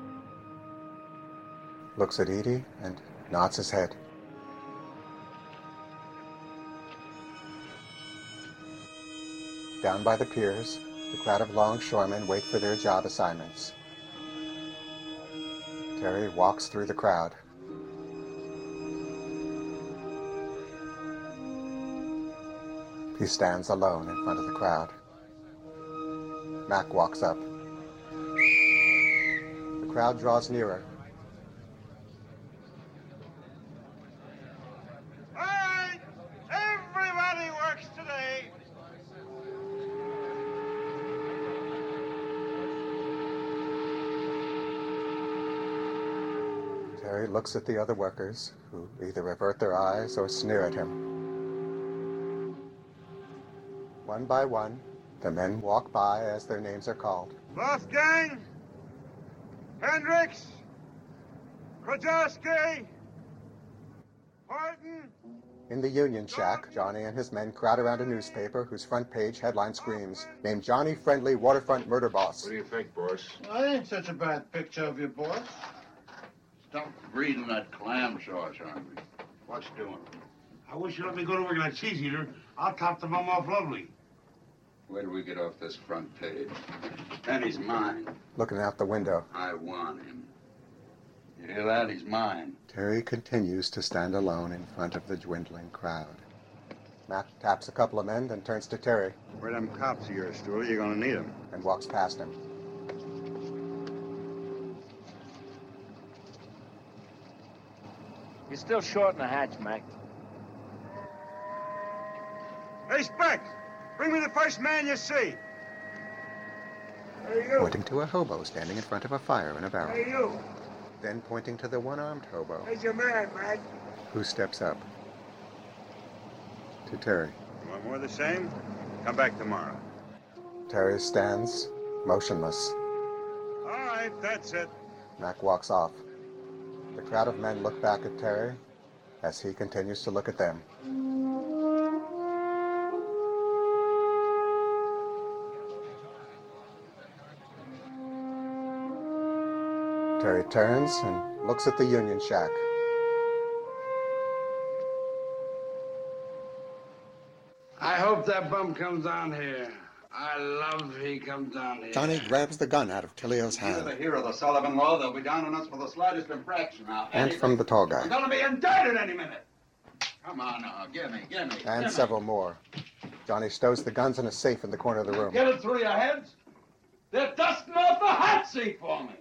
looks at Edie and nods his head. Down by the piers, the crowd of longshoremen wait for their job assignments. Terry walks through the crowd. He stands alone in front of the crowd. Mac walks up. The crowd draws nearer. All right, everybody works today. Terry looks at the other workers, who either avert their eyes or sneer at him. One by one, the men walk by as their names are called. Wolfgang, Hendricks, Krajewski, Horton. In the Union Shack, Johnny and his men crowd around a newspaper whose front page headline screams, named Johnny Friendly, Waterfront Murder Boss. What do you think, boss? Well, that ain't such a bad picture of you, boss. Stop breathing that clam sauce on me. What's doing? I wish you'd let me go to work in that cheese eater. I'll top the bum off lovely. Where do we get off this front page? And he's mine. Looking out the window, I want him. You hear that? He's mine. Terry continues to stand alone in front of the dwindling crowd. Mac taps a couple of men, then turns to Terry. Where them cops of yours, Stewie? You're gonna need them. And walks past him. You're still short in the hatch, Mac. Hey, Speck, bring me the first man you see. Hey, you. Pointing to a hobo standing in front of a fire in a barrel. Hey, you. Then pointing to the one-armed hobo, Here's your man, Mac. who steps up. To Terry. You want more of the same? Come back tomorrow. Terry stands, motionless. All right, that's it. Mac walks off. The crowd of men look back at Terry as he continues to look at them. Terry turns and looks at the Union Shack. I hope that bum comes down here. I love he comes down here. Johnny grabs the gun out of Tillio's You're hand the hero of the Sullivan Law. They'll be down on us for the slightest infraction now. and from the tall guy, We're gonna be indicted any minute. Come on now, give me, give me. and give several more. Johnny stows the guns in a safe in the corner of the me. room. Get it through your heads. They're dusting off the hot seat for me.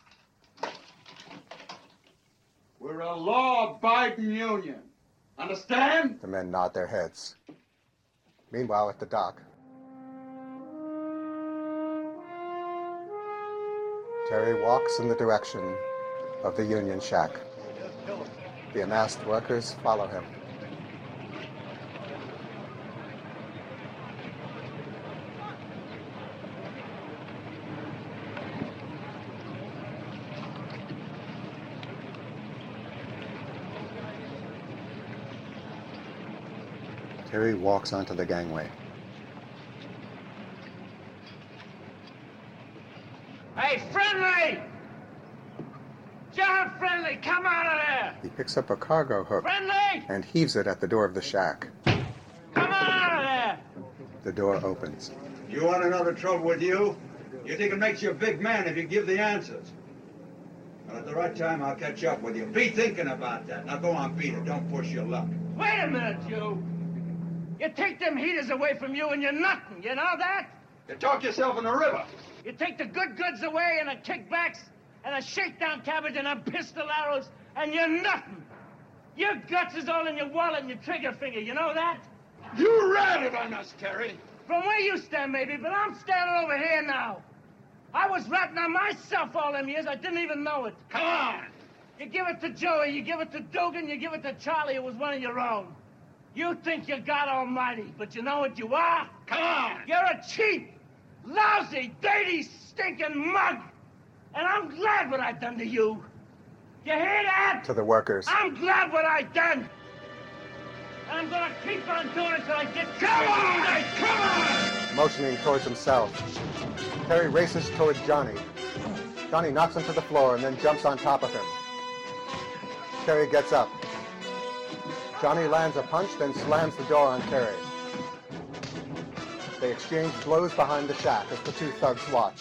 We're a law-abiding union. Understand? The men nod their heads. Meanwhile, at the dock, Terry walks in the direction of the Union Shack. The amassed workers follow him. Terry walks onto the gangway. Hey, Friendly! John Friendly, come out of there! He picks up a cargo hook Friendly! and heaves it at the door of the shack. Come out of there! The door opens. You want to know the trouble with you? You think it makes you a big man if you give the answers. Well, at the right time, I'll catch up with you. Be thinking about that. Now go on, beat it. Don't push your luck. Wait a minute, you! You take them heaters away from you and you're nothing, you know that? You talk yourself in the river. You take the good goods away and the kickbacks and a shakedown cabbage and a pistol arrows and you're nothing. Your guts is all in your wallet and your trigger finger, you know that? You ratted on us, Terry. From where you stand, maybe, but I'm standing over here now. I was ratting on myself all them years, I didn't even know it. Come on! You give it to Joey, you give it to Dugan, you give it to Charlie, who was one of your own. You think you're God Almighty, but you know what you are? Come on! You're a cheap, lousy, dirty, stinking mug. And I'm glad what I've done to you. You hear that? To the workers. I'm glad what I've done. And I'm gonna keep on doing it till I get... Come on! Come on! Motioning towards himself, Terry races towards Johnny. Johnny knocks him to the floor and then jumps on top of him. Terry gets up. Johnny lands a punch, then slams the door on Terry. They exchange blows behind the shack as the two thugs watch.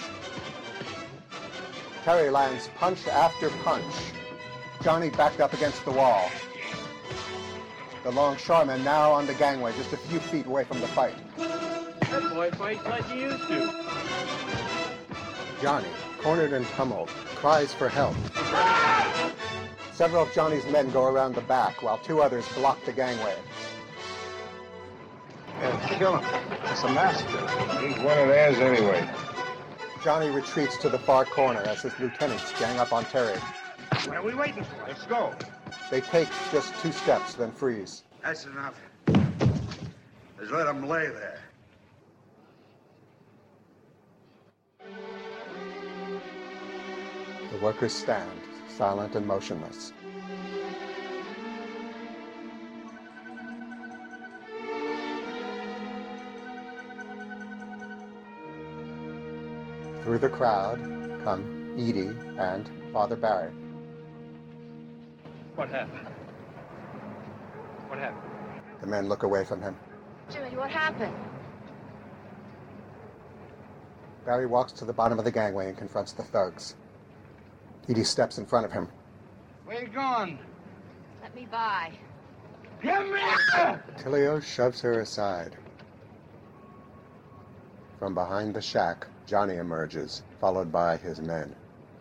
Terry lands punch after punch. Johnny backed up against the wall. The longshoreman now on the gangway, just a few feet away from the fight. That boy fights like he used to. Johnny, cornered in tumult, cries for help. Several of Johnny's men go around the back, while two others block the gangway. Yeah, kill him. It's a massacre. He's one of theirs anyway. Johnny retreats to the far corner as his lieutenants gang up on Terry. What are we waiting for? Let's go. They take just two steps, then freeze. That's enough. Just let him lay there. The workers stand, silent and motionless. Through the crowd come Edie and Father Barry. What happened? What happened? The men look away from him. Jimmy, what happened? Barry walks to the bottom of the gangway and confronts the thugs. Edie steps in front of him. Where you going? Let me by. Give me! Tilio shoves her aside. From behind the shack, Johnny emerges, followed by his men.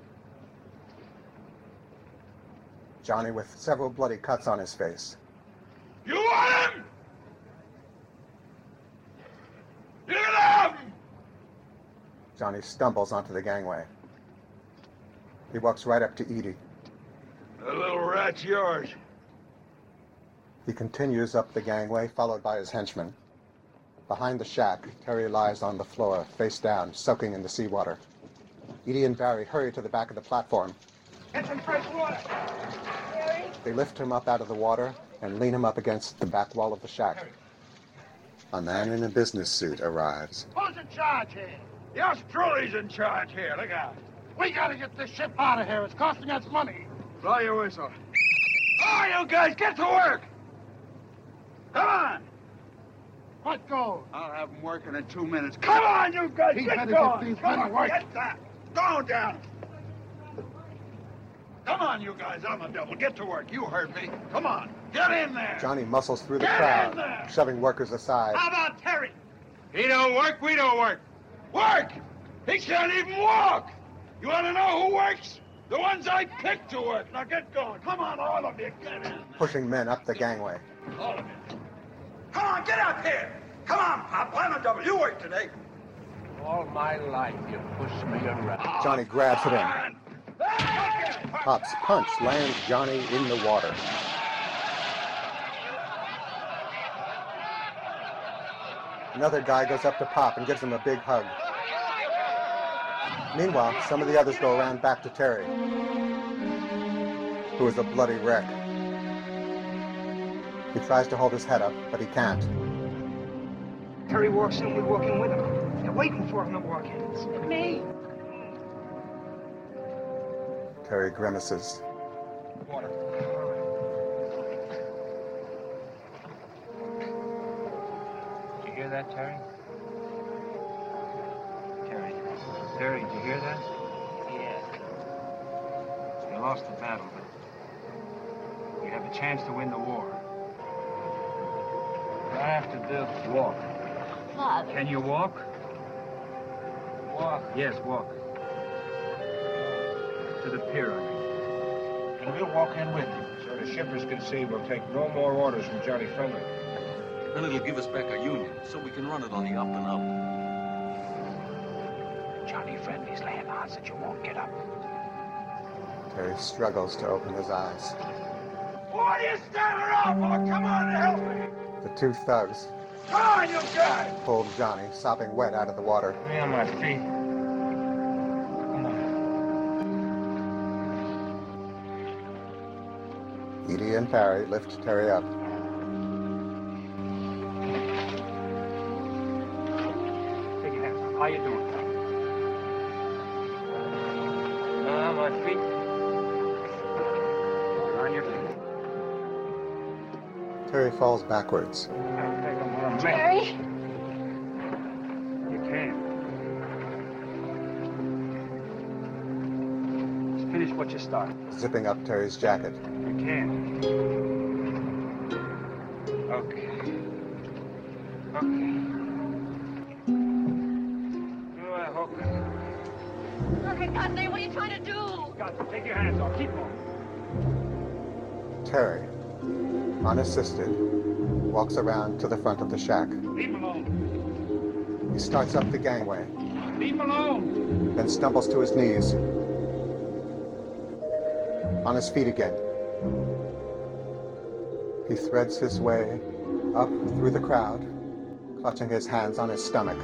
Johnny with several bloody cuts on his face. You want him? Get him! Johnny stumbles onto the gangway. He walks right up to Edie. The little rat's yours. He continues up the gangway, followed by his henchmen. Behind the shack, Terry lies on the floor, face down, soaking in the seawater. Edie and Barry hurry to the back of the platform. Get some fresh water. Terry? They lift him up out of the water and lean him up against the back wall of the shack. A man in a business suit arrives. Who's in charge here? The Australia's in charge here. Look out. We gotta get this ship out of here. It's costing us money. Blow your whistle. Oh, you guys, get to work. Come on. What goes? I'll have them working in two minutes. Come on, you guys, He get better going. get these Come men on, working. get that. Go down. Come on, you guys, I'm a devil. Get to work. You heard me. Come on, get in there. Johnny muscles through the Get in crowd, there. shoving workers aside. How about Terry? He don't work, we don't work. Work! He can't even walk. You want to know who works? The ones I picked to work. Now get going. Come on, all of you, get in. Pushing men up the gangway. All of you. Come on, get up here. Come on, Pop. I'm a devil. You work today. All my life, you pushed me around. Johnny grabs at him. Pop's punch lands Johnny in the water. Another guy goes up to Pop and gives him a big hug. Meanwhile, some of the others go around back to Terry, who is a bloody wreck. He tries to hold his head up, but he can't. Terry walks in, we walk in with him. They're waiting for him to walk in. It's me. Terry grimaces. Water. Did you hear that, Terry? Terry. Terry, did you hear that? Yeah. You lost the battle, but you have a chance to win the war. What I have to do, walk. Father. Can you walk? Walk. Yes, walk. To the pier, I mean. And we'll walk in with you, so the shippers can see we'll take no more orders from Johnny Friendly. Then it'll give us back our union, so we can run it on the up and up. Johnny Friendly's laying odds that you won't get up. Terry struggles to open his eyes. What are you standing around for? Come on and help me. The two thugs Come on, you guys. pulled Johnny, sopping wet, out of the water. Me on my feet. Come on. Edie and Barry lift Terry up. Take your hands up. How you doing? Now on my feet. On your feet. Terry falls backwards. I'll take them where I'm Terry? finish what you started. Zipping up Terry's jacket. You can't. Okay. Okay. Oh, I hope. Look, for God's sake, what are you trying to do? God, take your hands off. Keep on. Terry, unassisted, walks around to the front of the shack. Leave him alone. He starts up the gangway, Leave him alone. then stumbles to his knees. On his feet again. He threads his way up through the crowd, clutching his hands on his stomach.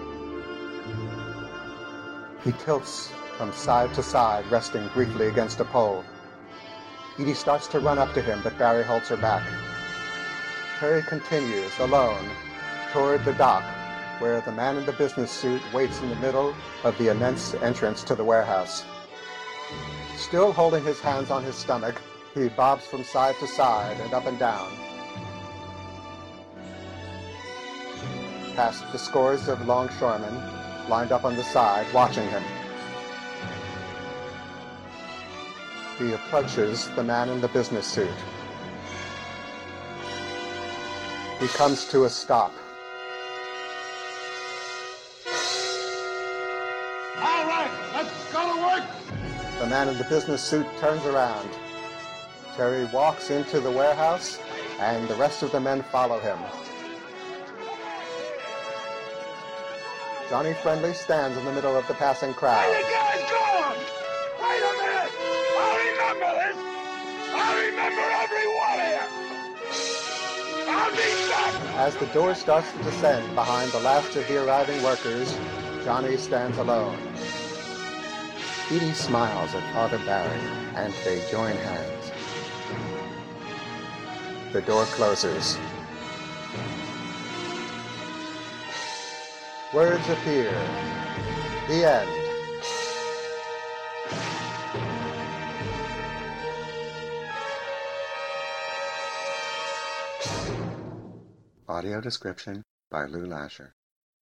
He tilts from side to side, resting briefly against a pole. Edie starts to run up to him, but Barry holds her back. Terry continues, alone, toward the dock, where the man in the business suit waits in the middle of the immense entrance to the warehouse. Still holding his hands on his stomach, he bobs from side to side and up and down. Past the scores of longshoremen lined up on the side, watching him. He approaches the man in the business suit. He comes to a stop. All right, let's go to work. The man in the business suit turns around. Terry walks into the warehouse, and the rest of the men follow him. Johnny Friendly stands in the middle of the passing crowd. Where you guys going? Wait a minute. I'll remember this. I'll remember every one of you. I'll be back. As the door starts to descend behind the last of the arriving workers, Johnny stands alone. Edie smiles at Father Barry, and they join hands. The door closes. Words appear. The end. Audio description by Lou Lasher.